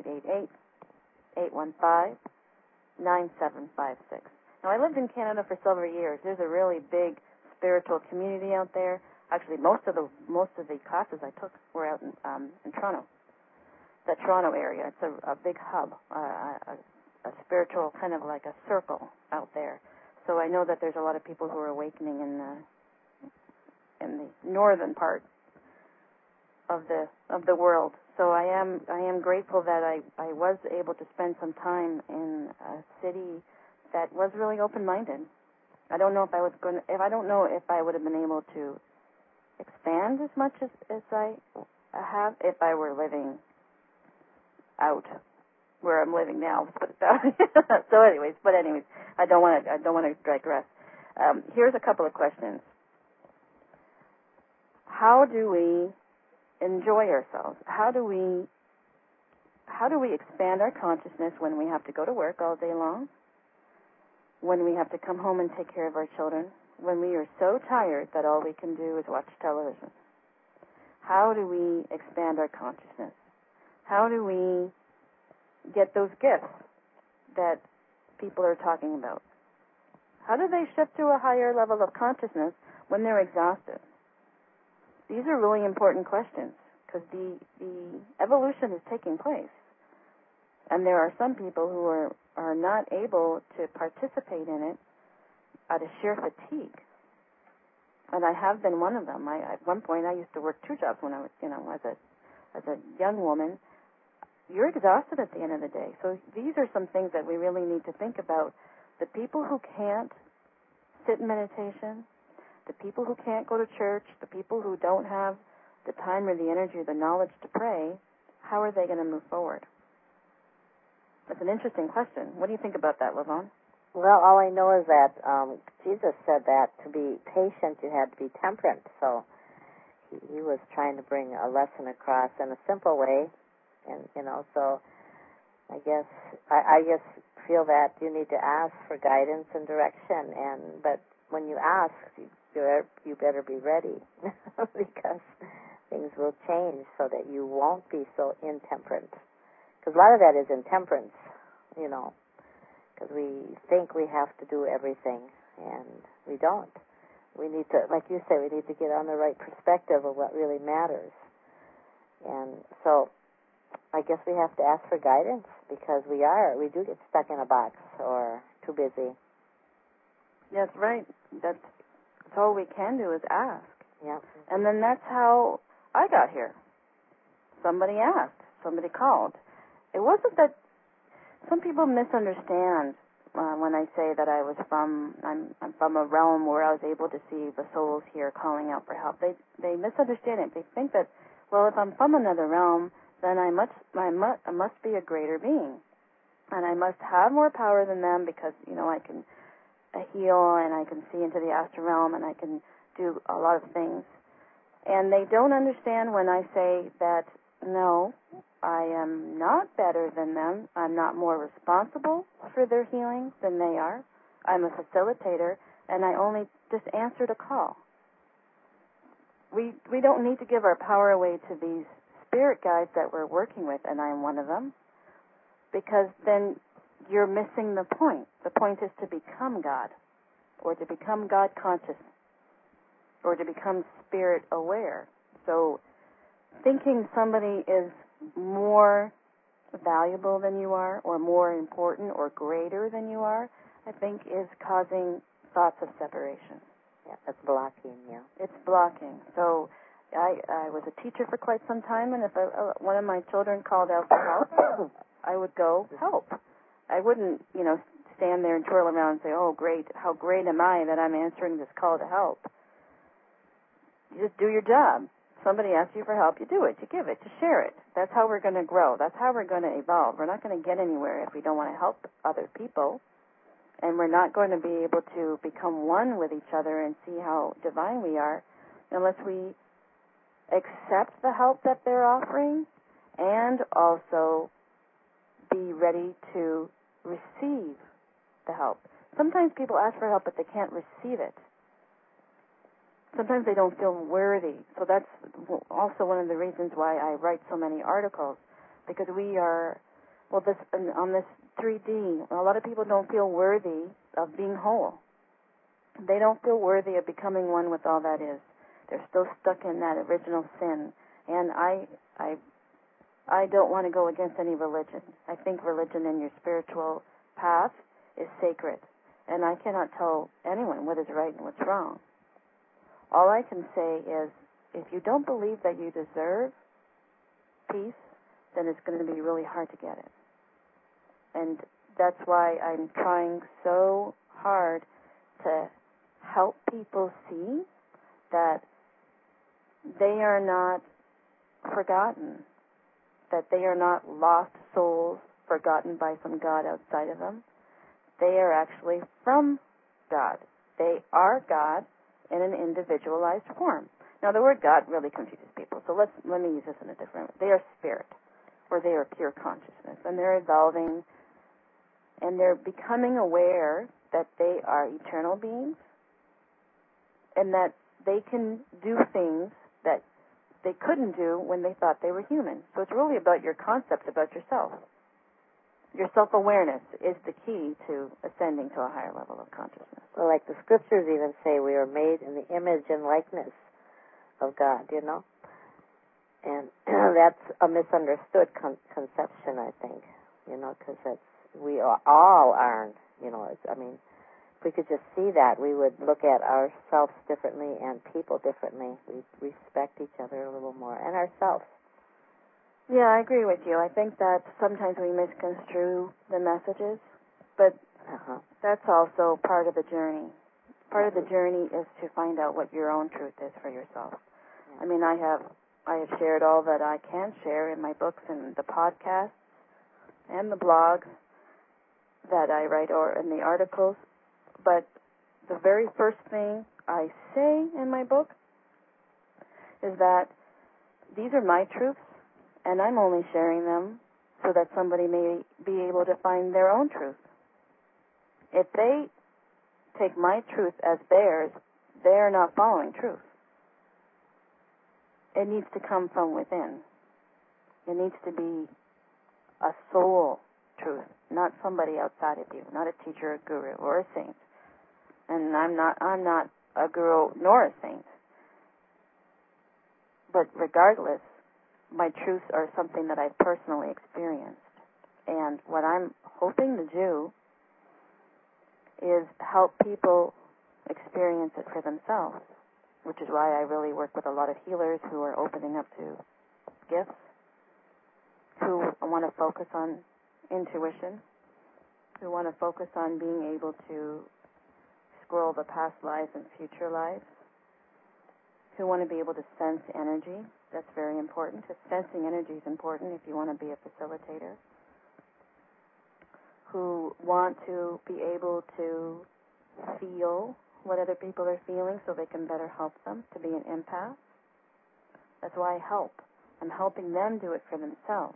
1-888-815-9756. Now, I lived in Canada for several years. There's a really big spiritual community out there. Actually, most of the classes I took were out in Toronto, the Toronto area. It's a big hub, a spiritual kind of like a circle out there. So I know that there's a lot of people who are awakening in the northern part of the world. So I am grateful that I was able to spend some time in a city that was really open-minded. I don't know if I would have been able to expand as much as I have if I were living out where I'm living now. So anyways, I don't want to digress. Here's a couple of questions. How do we enjoy ourselves? How do we expand our consciousness when we have to go to work all day long? When we have to come home and take care of our children? When we are so tired that all we can do is watch television? How do we expand our consciousness? How do we get those gifts that people are talking about? How do they shift to a higher level of consciousness when they're exhausted? These are really important questions because the evolution is taking place. And there are some people who are not able to participate in it out of sheer fatigue. And I have been one of them. At one point, I used to work 2 jobs when I was, as a young woman. You're exhausted at the end of the day. So these are some things that we really need to think about. The people who can't sit in meditation, the people who can't go to church, the people who don't have the time or the energy or the knowledge to pray, how are they going to move forward? That's an interesting question. What do you think about that, Lavon? Well, all I know is that Jesus said that to be patient, you had to be temperate. So he was trying to bring a lesson across in a simple way. And, so I guess I just feel that you need to ask for guidance and direction. But when you ask, you better be ready because things will change so that you won't be so intemperate. Because a lot of that is intemperance, because we think we have to do everything, and we don't. We need to, like you say, we need to get on the right perspective of what really matters. And so I guess we have to ask for guidance because we do get stuck in a box or too busy. That's right. That's all we can do is ask. Yeah. And then that's how I got here. Somebody asked. Somebody called. It wasn't that some people misunderstand when I say that I'm from a realm where I was able to see the souls here calling out for help. They misunderstand it. They think that, well, if I'm from another realm, then I must be a greater being, and I must have more power than them because I can heal and I can see into the astral realm and I can do a lot of things. And they don't understand when I say that no, I am not better than them. I'm not more responsible for their healing than they are. I'm a facilitator, and I only just answered a call. We don't need to give our power away to these spirit guides that we're working with, and I'm one of them, because then you're missing the point. The point is to become God, or to become God conscious, or to become spirit aware. So thinking somebody is more valuable than you are, or more important, or greater than you are, I think is causing thoughts of separation. Yeah, it's blocking you. It's blocking. So I was a teacher for quite some time, and if one of my children called out for help, I would go help. I wouldn't, stand there and twirl around and say, oh, great, how great am I that I'm answering this call to help. You just do your job. Somebody asks you for help, you do it, you give it, you share it. That's how we're going to grow. That's how we're going to evolve. We're not going to get anywhere if we don't want to help other people. And we're not going to be able to become one with each other and see how divine we are unless we accept the help that they're offering and also be ready to receive the help. Sometimes people ask for help, but they can't receive it. Sometimes they don't feel worthy. So that's also one of the reasons why I write so many articles, because we are, on this 3D, a lot of people don't feel worthy of being whole. They don't feel worthy of becoming one with all that is. They're still stuck in that original sin. And I don't want to go against any religion. I think religion in your spiritual path is sacred. And I cannot tell anyone what is right and what's wrong. All I can say is, if you don't believe that you deserve peace, then it's going to be really hard to get it. And that's why I'm trying so hard to help people see that they are not forgotten, that they are not lost souls forgotten by some God outside of them. They are actually from God. They are God in an individualized form. Now, the word God really confuses people, so let me use this in a different way. They are spirit, or they are pure consciousness, and they're evolving, and they're becoming aware that they are eternal beings, and that they can do things that they couldn't do when they thought they were human. So it's really about your concept about yourself. your self-awareness is the key to ascending to a higher level of consciousness. Well, like the scriptures even say, we are made in the image and likeness of God, you know? And that's a misunderstood conception, I think, you know, because we all are, you know, if we could just see that, we would look at ourselves differently and people differently. We'd respect each other a little more, and ourselves. Yeah, I agree with you. I think that sometimes we misconstrue the messages, but that's also part of the journey. Part of the journey is to find out what your own truth is for yourself. I mean, I have shared all that I can share in my books and the podcasts and the blogs that I write or in the articles, but the very first thing I say in my book is that these are my truths, and I'm only sharing them so that somebody may be able to find their own truth. If they take my truth as theirs, they are not following truth. It needs to come from within. It needs to be a soul truth, not somebody outside of you, not a teacher, a guru, or a saint. And I'm not a guru nor a saint. But regardless, my truths are something that I've personally experienced. And what I'm hoping to do is help people experience it for themselves, which is why I really work with a lot of healers who are opening up to gifts, who want to focus on intuition, who want to focus on being able to scroll the past lives and future lives, who want to be able to sense energy. That's very important. Sensing energy is important if you want to be a facilitator. Who want to be able to feel what other people are feeling so they can better help them, to be an empath. That's why I help. I'm helping them do it for themselves.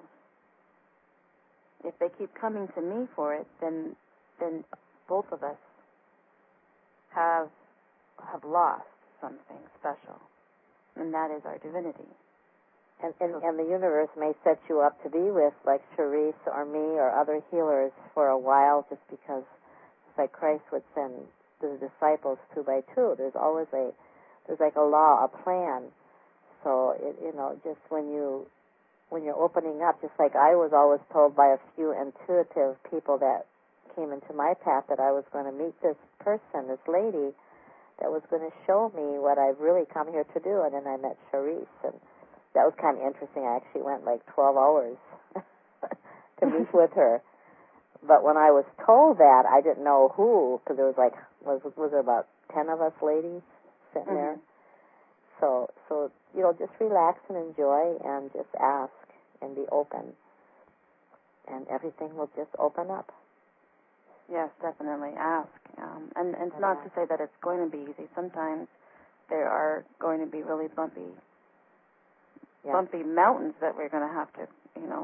If they keep coming to me for it, then both of us have lost something special, and that is our divinity. And the universe may set you up to be with, like Cherise or me or other healers for a while, just because, it's like Christ would send the disciples 2 by 2. There's always there's like a law, a plan. So just when you're opening up, just like I was always told by a few intuitive people that came into my path that I was going to meet this person, this lady, that was going to show me what I've really come here to do. And then I met Cherise, and that was kind of interesting. I actually went like 12 hours to meet with her. But when I was told that, I didn't know who, because there was there about 10 of us ladies sitting there? So just relax and enjoy and just ask and be open. And everything will just open up. Yes, definitely. Ask. And it's not to say that it's going to be easy. Sometimes there are going to be really bumpy mountains that we're going to have to,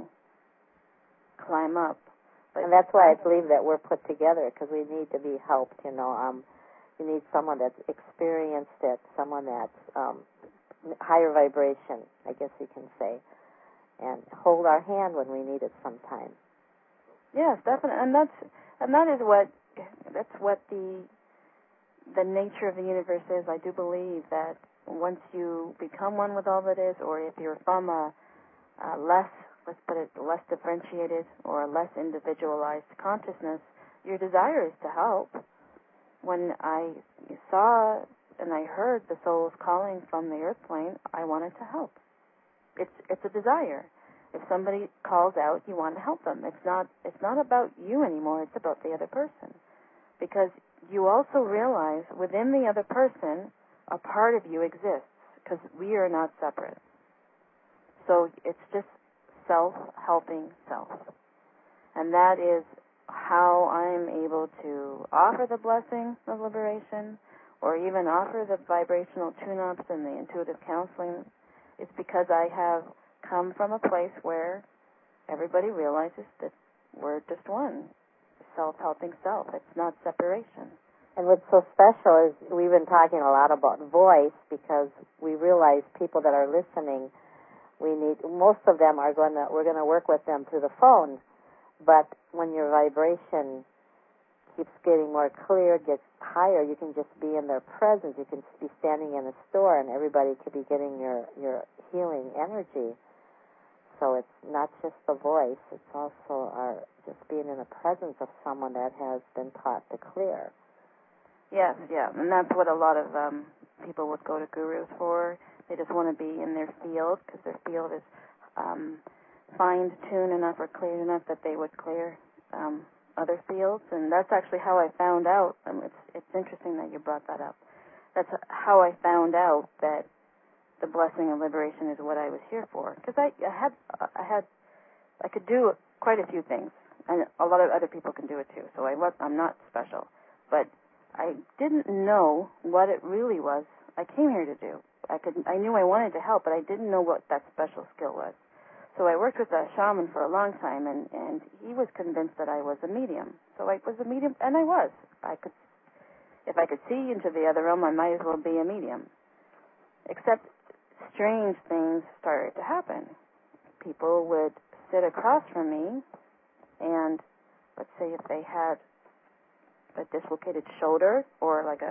climb up. But and that's why I believe that we're put together, because we need to be helped, You need someone that's experienced it, someone that's higher vibration, I guess you can say, and hold our hand when we need it sometime. Yes, definitely. And that's what the nature of the universe is. I do believe that once you become one with all that is, or if you're from a less differentiated or a less individualized consciousness, your desire is to help. When I saw and I heard the souls calling from the earth plane, I wanted to help. It's a desire. If somebody calls out, you want to help them. It's not about you anymore. It's about the other person, because you also realize within the other person a part of you exists, because we are not separate. So it's just self-helping self. And that is how I'm able to offer the blessing of liberation, or even offer the vibrational tune-ups and the intuitive counseling. It's because I have come from a place where everybody realizes that we're just one. Self-helping self. It's not separation. And what's so special is we've been talking a lot about voice, because we realize people that are listening, most of them we're going to work with them through the phone. But when your vibration keeps getting more clear, gets higher, you can just be in their presence. You can be standing in a store and everybody could be getting your healing energy. So it's not just the voice, it's also just being in the presence of someone that has been taught to clear. Yes, yeah, and that's what a lot of people would go to gurus for. They just want to be in their field because their field is fine-tuned enough or clear enough that they would clear other fields. And that's actually how I found out. It's interesting that you brought that up. That's how I found out that the blessing of liberation is what I was here for. Because I could do quite a few things, and a lot of other people can do it too. So I'm not special, but I didn't know what it really was I came here to do. I knew I wanted to help, but I didn't know what that special skill was. So I worked with a shaman for a long time, and he was convinced that I was a medium. So I was a medium, and I was. If I could see into the other realm, I might as well be a medium. Except strange things started to happen. People would sit across from me, and let's say if they had a dislocated shoulder or like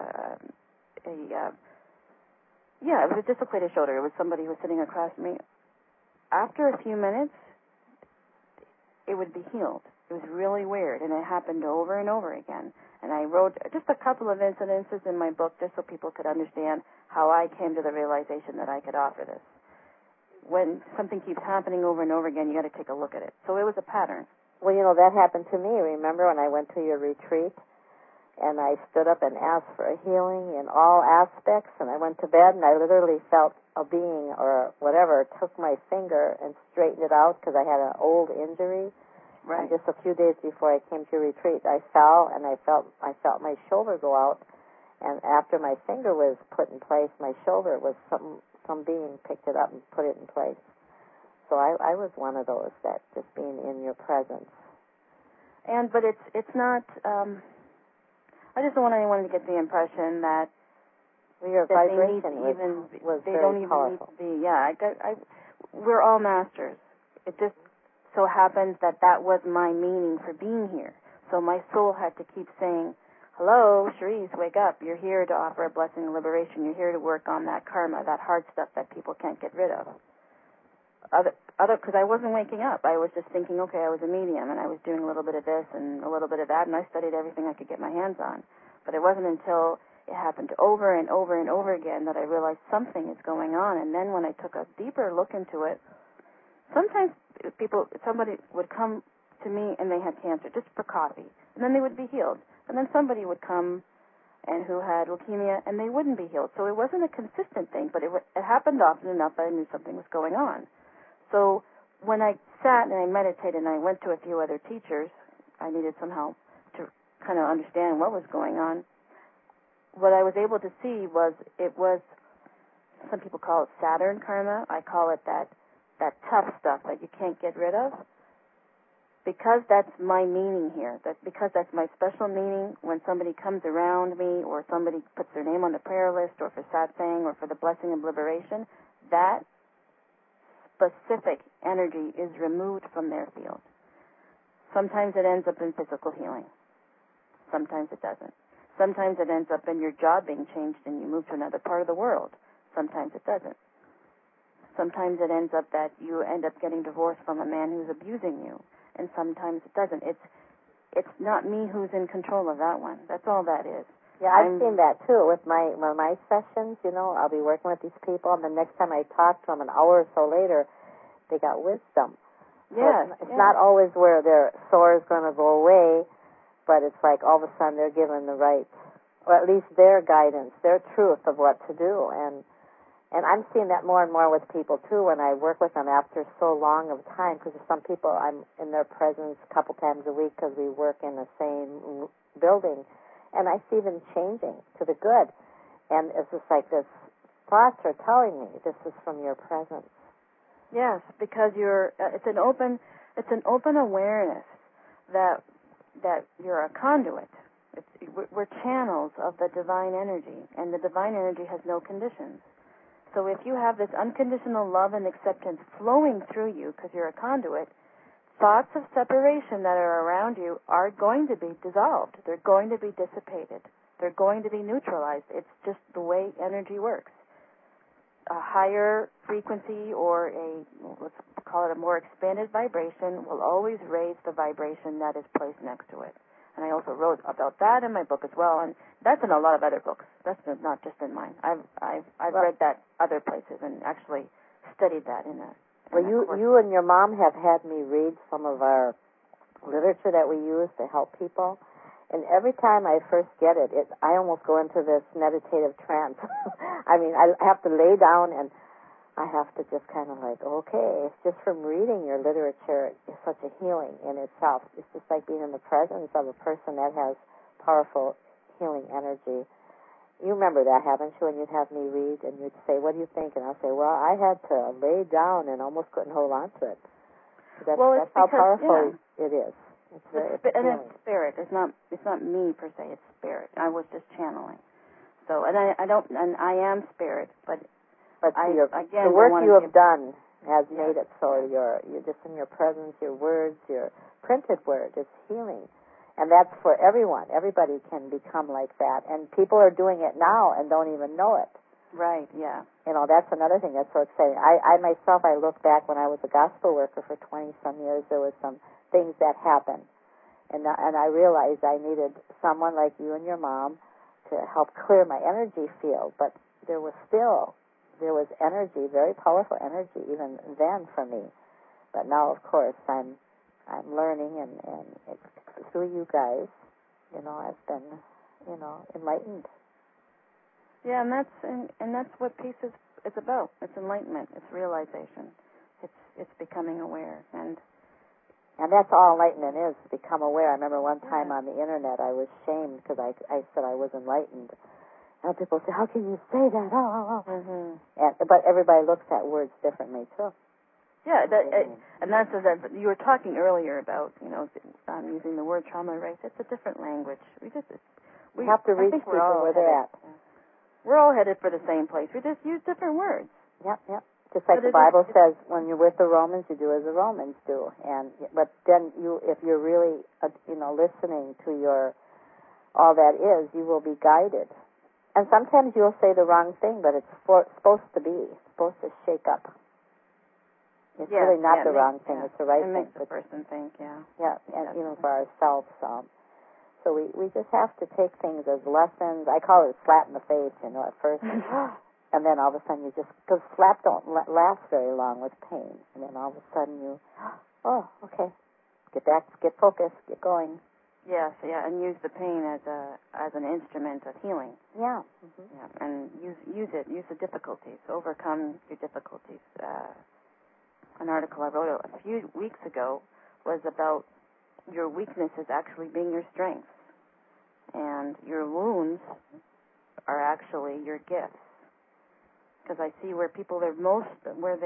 it was a dislocated shoulder. It was somebody who was sitting across from me. After a few minutes, it would be healed. It was really weird, and it happened over and over again. And I wrote just a couple of incidences in my book just so people could understand how I came to the realization that I could offer this. When something keeps happening over and over again, you got to take a look at it. So it was a pattern. Well, that happened to me. Remember when I went to your retreat? And I stood up and asked for a healing in all aspects, and I went to bed, and I literally felt a being or whatever took my finger and straightened it out because I had an old injury. Right. And just a few days before I came to retreat, I fell, and I felt my shoulder go out. And after my finger was put in place, my shoulder was some being picked it up and put it in place. So I was one of those that just being in your presence. But it's not. I just don't want anyone to get the impression that your vibration was they very don't even powerful. need to be. Yeah, we're all masters. It just so happens that was my meaning for being here. So my soul had to keep saying, "Hello, Cherise, wake up. You're here to offer a blessing of liberation. You're here to work on that karma, that hard stuff that people can't get rid of." Because I wasn't waking up. I was just thinking, okay, I was a medium, and I was doing a little bit of this and a little bit of that, and I studied everything I could get my hands on. But it wasn't until it happened over and over and over again that I realized something is going on. And then when I took a deeper look into it, sometimes somebody would come to me and they had cancer just for coffee, and then they would be healed. And then somebody would come and who had leukemia, and they wouldn't be healed. So it wasn't a consistent thing, but it happened often enough that I knew something was going on. So when I sat and I meditated and I went to a few other teachers, I needed some help to kind of understand what was going on. What I was able to see was some people call it Saturn karma. I call it that tough stuff that you can't get rid of. Because that's my meaning here, because that's my special meaning, when somebody comes around me or somebody puts their name on the prayer list or for satsang or for the blessing of liberation, that specific energy is removed from their field. Sometimes it ends up in physical healing. Sometimes it doesn't. Sometimes it ends up in your job being changed and you move to another part of the world. Sometimes it doesn't. Sometimes it ends up that you end up getting divorced from a man who's abusing you, and sometimes it doesn't. It's not me who's in control of that one. That's all that is. Yeah, I've seen that too with my sessions. I'll be working with these people, and the next time I talk to them, an hour or so later, they got wisdom. Yes, so it's not always where their sore is going to go away, but it's like all of a sudden they're given the right, or at least their guidance, their truth of what to do. And I'm seeing that more and more with people too when I work with them after so long of time, because some people I'm in their presence a couple times a week because we work in the same building. And I see them changing to the good. And it's just like this thoughts are telling me this is from your presence. Yes, because it's an open awareness that you're a conduit. We're channels of the divine energy, and the divine energy has no conditions. So if you have this unconditional love and acceptance flowing through you because you're a conduit, thoughts of separation that are around you are going to be dissolved. They're going to be dissipated. They're going to be neutralized. It's just the way energy works. A higher frequency or let's call it a more expanded vibration will always raise the vibration that is placed next to it. And I also wrote about that in my book as well, and that's in a lot of other books. That's not just in mine. I've read that other places and actually studied that in a. Well, you and your mom have had me read some of our literature that we use to help people, and every time I first get it, I almost go into this meditative trance. I mean, I have to lay down and I have to just kind of like, okay, it's just from reading your literature is such a healing in itself. It's just like being in the presence of a person that has powerful healing energy. You remember that, haven't you, when you'd have me read and you'd say, what do you think? And I'll say, well, I had to lay down and almost couldn't hold on to it. That's how powerful it is. It's it's spirit. It's not me per se. It's spirit. I was just channeling. So, and I am spirit, but the work you have done has made it so you're just in your presence, your words, your printed word is healing. And that's for everyone. Everybody can become like that. And people are doing it now and don't even know it. Right, yeah. That's another thing that's so exciting. I myself, I look back when I was a gospel worker for 20-some years, there was some things that happened. And I realized I needed someone like you and your mom to help clear my energy field. But there was energy, very powerful energy even then for me. But now, of course, I'm learning and through you guys, I've been, enlightened. Yeah, and that's what peace is about. It's enlightenment. It's realization. It's becoming aware. And that's all enlightenment is, become aware. I remember one time on the internet I was shamed because I said I was enlightened. And people say, how can you say that? Mm-hmm. But everybody looks at words differently, too. Yeah, and that's that you were talking earlier about, using the word trauma erase. It's a different language. We have to reach people where they're at. We're all headed for the same place. We just use different words. Yep. Just like the Bible says, when you're with the Romans, you do as the Romans do. But then if you're really, listening to all that is, you will be guided. And sometimes you'll say the wrong thing, but it's supposed to be. It's supposed to shake up. It's really not the wrong thing. It's the right thing. It makes the person think, Yeah, and even for ourselves. So we just have to take things as lessons. I call it a slap in the face, at first. And then all of a sudden because slap don't last very long with pain. And then all of a sudden okay, get back, get focused, get going. Yes, and use the pain as an instrument of healing. Yeah. Mm-hmm. Yeah, and use the difficulties, overcome your difficulties. An article I wrote a few weeks ago was about your weaknesses actually being your strengths, and your wounds are actually your gifts. Because I see where people are where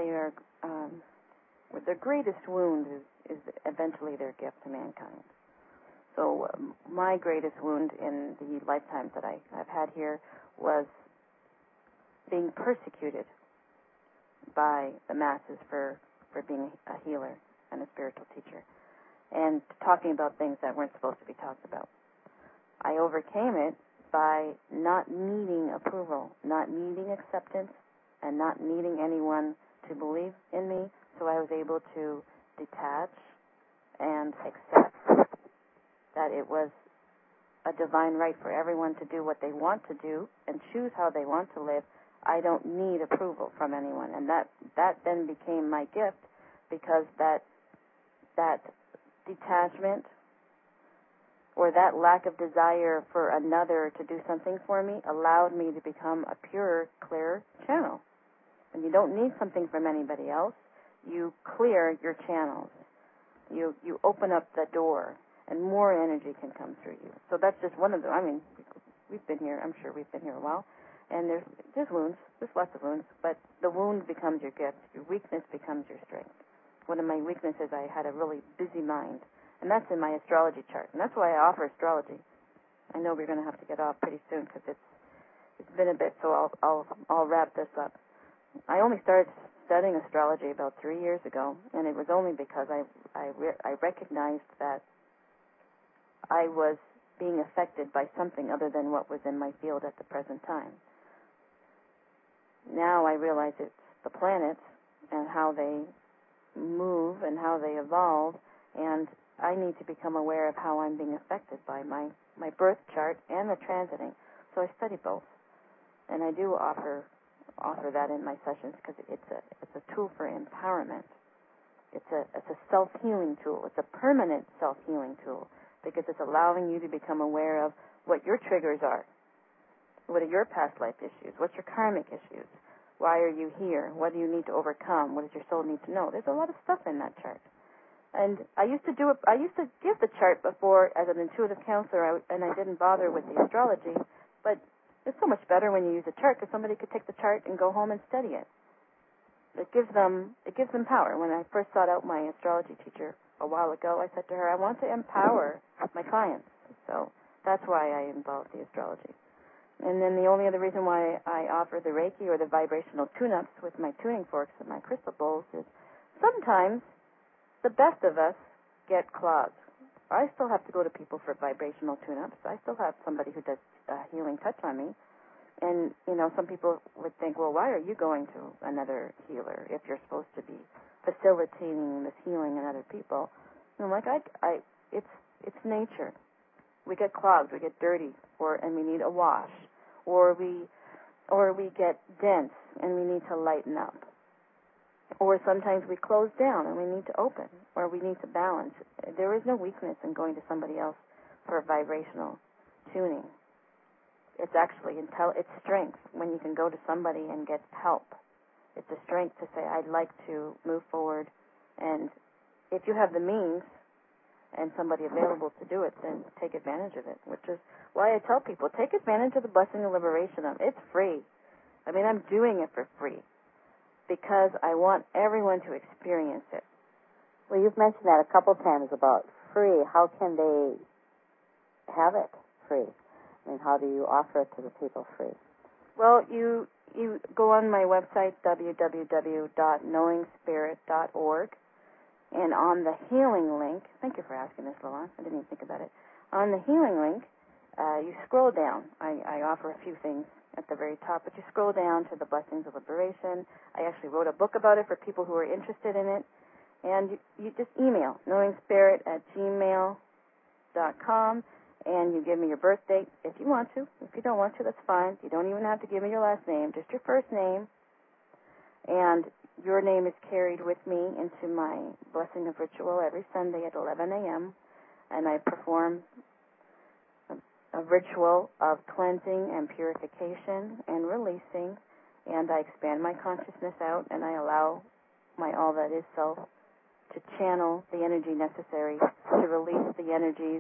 their greatest wound is eventually their gift to mankind. So my greatest wound in the lifetimes that I've had here was being persecuted by the masses for being a healer and a spiritual teacher, and talking about things that weren't supposed to be talked about. I overcame it by not needing approval, not needing acceptance, and not needing anyone to believe in me, so I was able to detach and accept that it was a divine right for everyone to do what they want to do and choose how they want to live. I don't need approval from anyone, and that then became my gift, because that detachment or that lack of desire for another to do something for me allowed me to become a pure, clear channel. And you don't need something from anybody else. You clear your channels. You open up the door, and more energy can come through you. So that's just one of them. I mean, we've been here. I'm sure we've been here a while. And there's wounds. There's lots of wounds. But the wound becomes your gift. Your weakness becomes your strength. One of my weaknesses, I had a really busy mind. And that's in my astrology chart. And that's why I offer astrology. I know we're going to have to get off pretty soon because it's been a bit, so I'll wrap this up. I only started studying astrology about 3 years ago, and it was only because I recognized that I was being affected by something other than what was in my field at the present time. Now I realize it's the planets and how they move and how they evolve, and I need to become aware of how I'm being affected by my birth chart and the transiting. So I study both, and I do offer that in my sessions because it's a tool for empowerment. It's a self-healing tool. It's a permanent self-healing tool because it's allowing you to become aware of what your triggers are. What are your past life issues? What's your karmic issues? Why are you here? What do you need to overcome? What does your soul need to know? There's a lot of stuff in that chart. And I used to give the chart before as an intuitive counselor, and I didn't bother with the astrology. But it's so much better when you use a chart because somebody could take the chart and go home and study it. It gives them power. When I first sought out my astrology teacher a while ago, I said to her, I want to empower my clients. So that's why I involved the astrology. And then the only other reason why I offer the Reiki or the vibrational tune-ups with my tuning forks and my crystal bowls is sometimes the best of us get clogged. I still have to go to people for vibrational tune-ups. I still have somebody who does a healing touch on me. And, some people would think, well, why are you going to another healer if you're supposed to be facilitating this healing in other people? And I'm like, it's nature. We get clogged, we get dirty, and we need a wash. Or we get dense and we need to lighten up. Or sometimes we close down and we need to open, or we need to balance. There is no weakness in going to somebody else for vibrational tuning. It's actually it's strength when you can go to somebody and get help. It's a strength to say, I'd like to move forward, and if you have the means and somebody available to do it, then take advantage of it, which is why I tell people, take advantage of the blessing of liberation. It's free. I mean, I'm doing it for free because I want everyone to experience it. Well, you've mentioned that a couple times about free. How can they have it free? I mean, how do you offer it to the people free? Well, you go on my website, www.knowingspirit.org, and on the healing link, thank you for asking this, Lalonde, I didn't even think about it. On the healing link, you scroll down. I offer a few things at the very top, but you scroll down to the Blessings of Liberation. I actually wrote a book about it for people who are interested in it. And you just email knowingspirit@gmail.com, and you give me your birth date if you want to. If you don't want to, that's fine. You don't even have to give me your last name, just your first name. And your name is carried with me into my Blessing of Ritual every Sunday at 11 a.m., and I perform a ritual of cleansing and purification and releasing, and I expand my consciousness out, and I allow my all that is self to channel the energy necessary to release the energies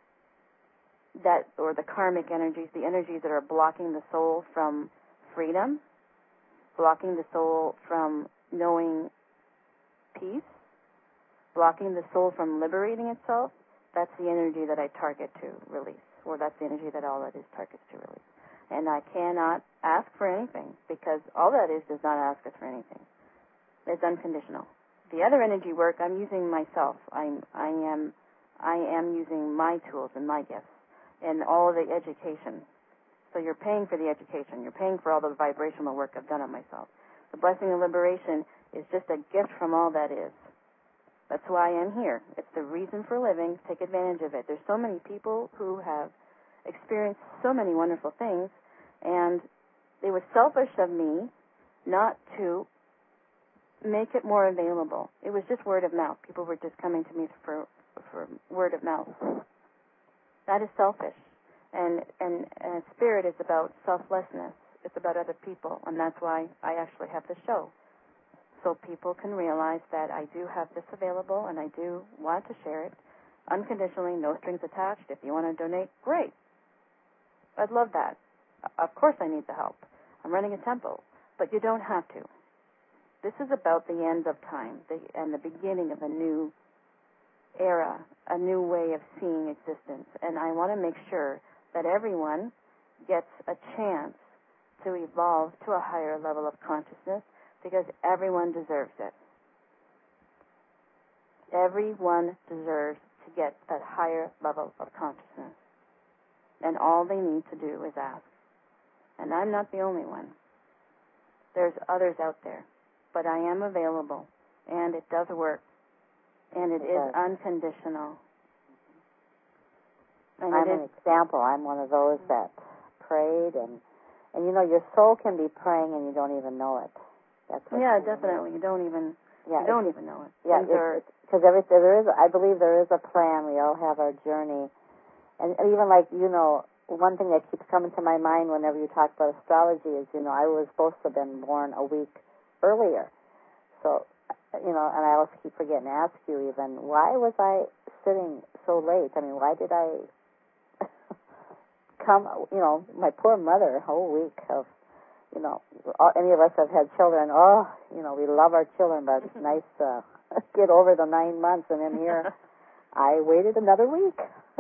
or the karmic energies, the energies that are blocking the soul from freedom, blocking the soul from knowing peace, blocking the soul from liberating itself. That's the energy that I target to release, or that's the energy that all that is targets to release. And I cannot ask for anything because all that is does not ask us for anything. It's unconditional. The other energy work, I'm using myself. I am using my tools and my gifts and all the education. So you're paying for the education. You're paying for all the vibrational work I've done on myself. The Blessing of Liberation is just a gift from all that is. That's why I am here. It's the reason for living. Take advantage of it. There's so many people who have experienced so many wonderful things, and it was selfish of me not to make it more available. It was just word of mouth. People were just coming to me for word of mouth. That is selfish. And spirit is about selflessness. It's about other people, and that's why I actually have the show. So people can realize that I do have this available, and I do want to share it unconditionally, no strings attached. If you want to donate, great. I'd love that. Of course I need the help. I'm running a temple, but you don't have to. This is about the end of time and the beginning of a new era, a new way of seeing existence. And I want to make sure that everyone gets a chance to evolve to a higher level of consciousness because everyone deserves it. Everyone deserves to get that higher level of consciousness. And all they need to do is ask. And I'm not the only one. There's others out there. But I am available. And it does work. And it is unconditional. And I'm an example. I'm one of those that prayed, and you know, your soul can be praying and you don't even know it. That's what definitely. You don't even know it. Yeah, because there is. I believe there is a plan. We all have our journey, and even like, you know, one thing that keeps coming to my mind whenever you talk about astrology is, you know, I was supposed to have been born a week earlier. So, you know, and I always keep forgetting to ask you even, why was I sitting so late? I mean, why did I come, you know, my poor mother, a whole week of, you know, any of us have had children, you know, we love our children, but it's nice to get over the 9 months, and then here I waited another week.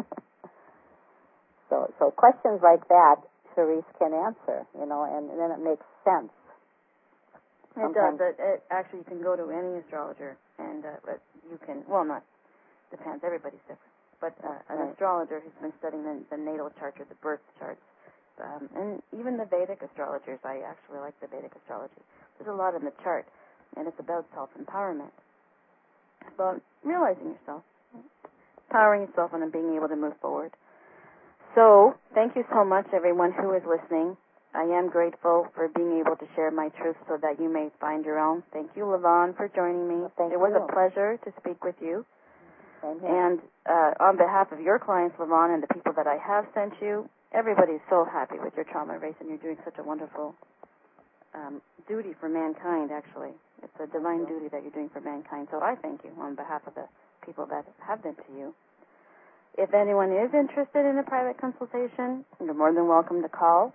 So questions like that, Cherise can answer, you know, and then it makes sense. It does. Actually, you can go to any astrologer, and you can, well, not, depends, everybody's different. But an astrologer who's been studying the natal chart or the birth charts, and even the Vedic astrologers, I actually like the Vedic astrology. There's a lot in the chart, and it's about self-empowerment, about realizing yourself, empowering yourself, and being able to move forward. So, thank you so much, everyone who is listening. I am grateful for being able to share my truth so that you may find your own. Thank you, Levon, for joining me. It was a pleasure to speak with you. And on behalf of your clients, Levon, and the people that I have sent you, everybody's so happy with your trauma erase, and you're doing such a wonderful duty for mankind, actually. It's a divine duty that you're doing for mankind. So I thank you on behalf of the people that have been to you. If anyone is interested in a private consultation, you're more than welcome to call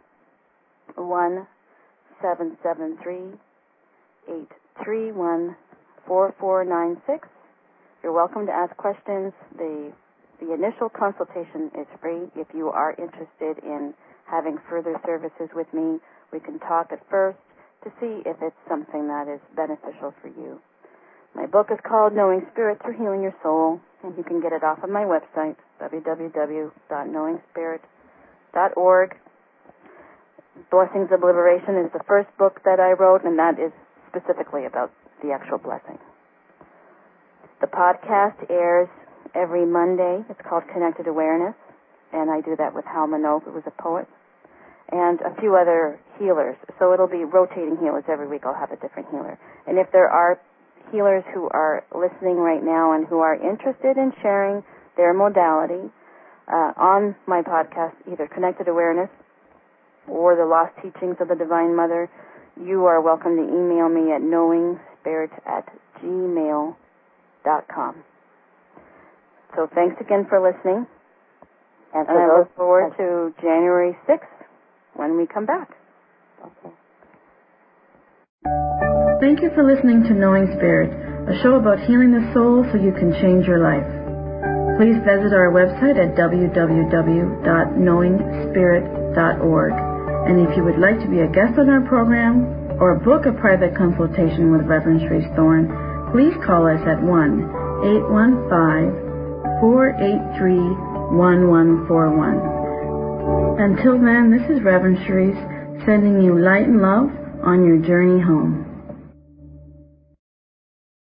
1-773-831-4496. You're welcome to ask questions. The initial consultation is free. If you are interested in having further services with me, we can talk at first to see if it's something that is beneficial for you. My book is called Knowing Spirit Through Healing Your Soul, and you can get it off of my website, www.knowingspirit.org. Blessings of Liberation is the first book that I wrote, and that is specifically about the actual blessing. The podcast airs every Monday. It's called Connected Awareness, and I do that with Hal Manogue, who was a poet, and a few other healers. So it'll be rotating healers. Every week I'll have a different healer. And if there are healers who are listening right now and who are interested in sharing their modality on my podcast, either Connected Awareness or the Lost Teachings of the Divine Mother, you are welcome to email me at knowingspirit@gmail.com. So thanks again for listening, and I look forward to January 6th when we come back. Okay. Thank you for listening to Knowing Spirit, a show about healing the soul so you can change your life. Please visit our website at www.knowingspirit.org. And if you would like to be a guest on our program or book a private consultation with Reverend Cherise Thorn, please call us at 1-815-483-1141. Until then, this is Reverend Cherise sending you light and love on your journey home.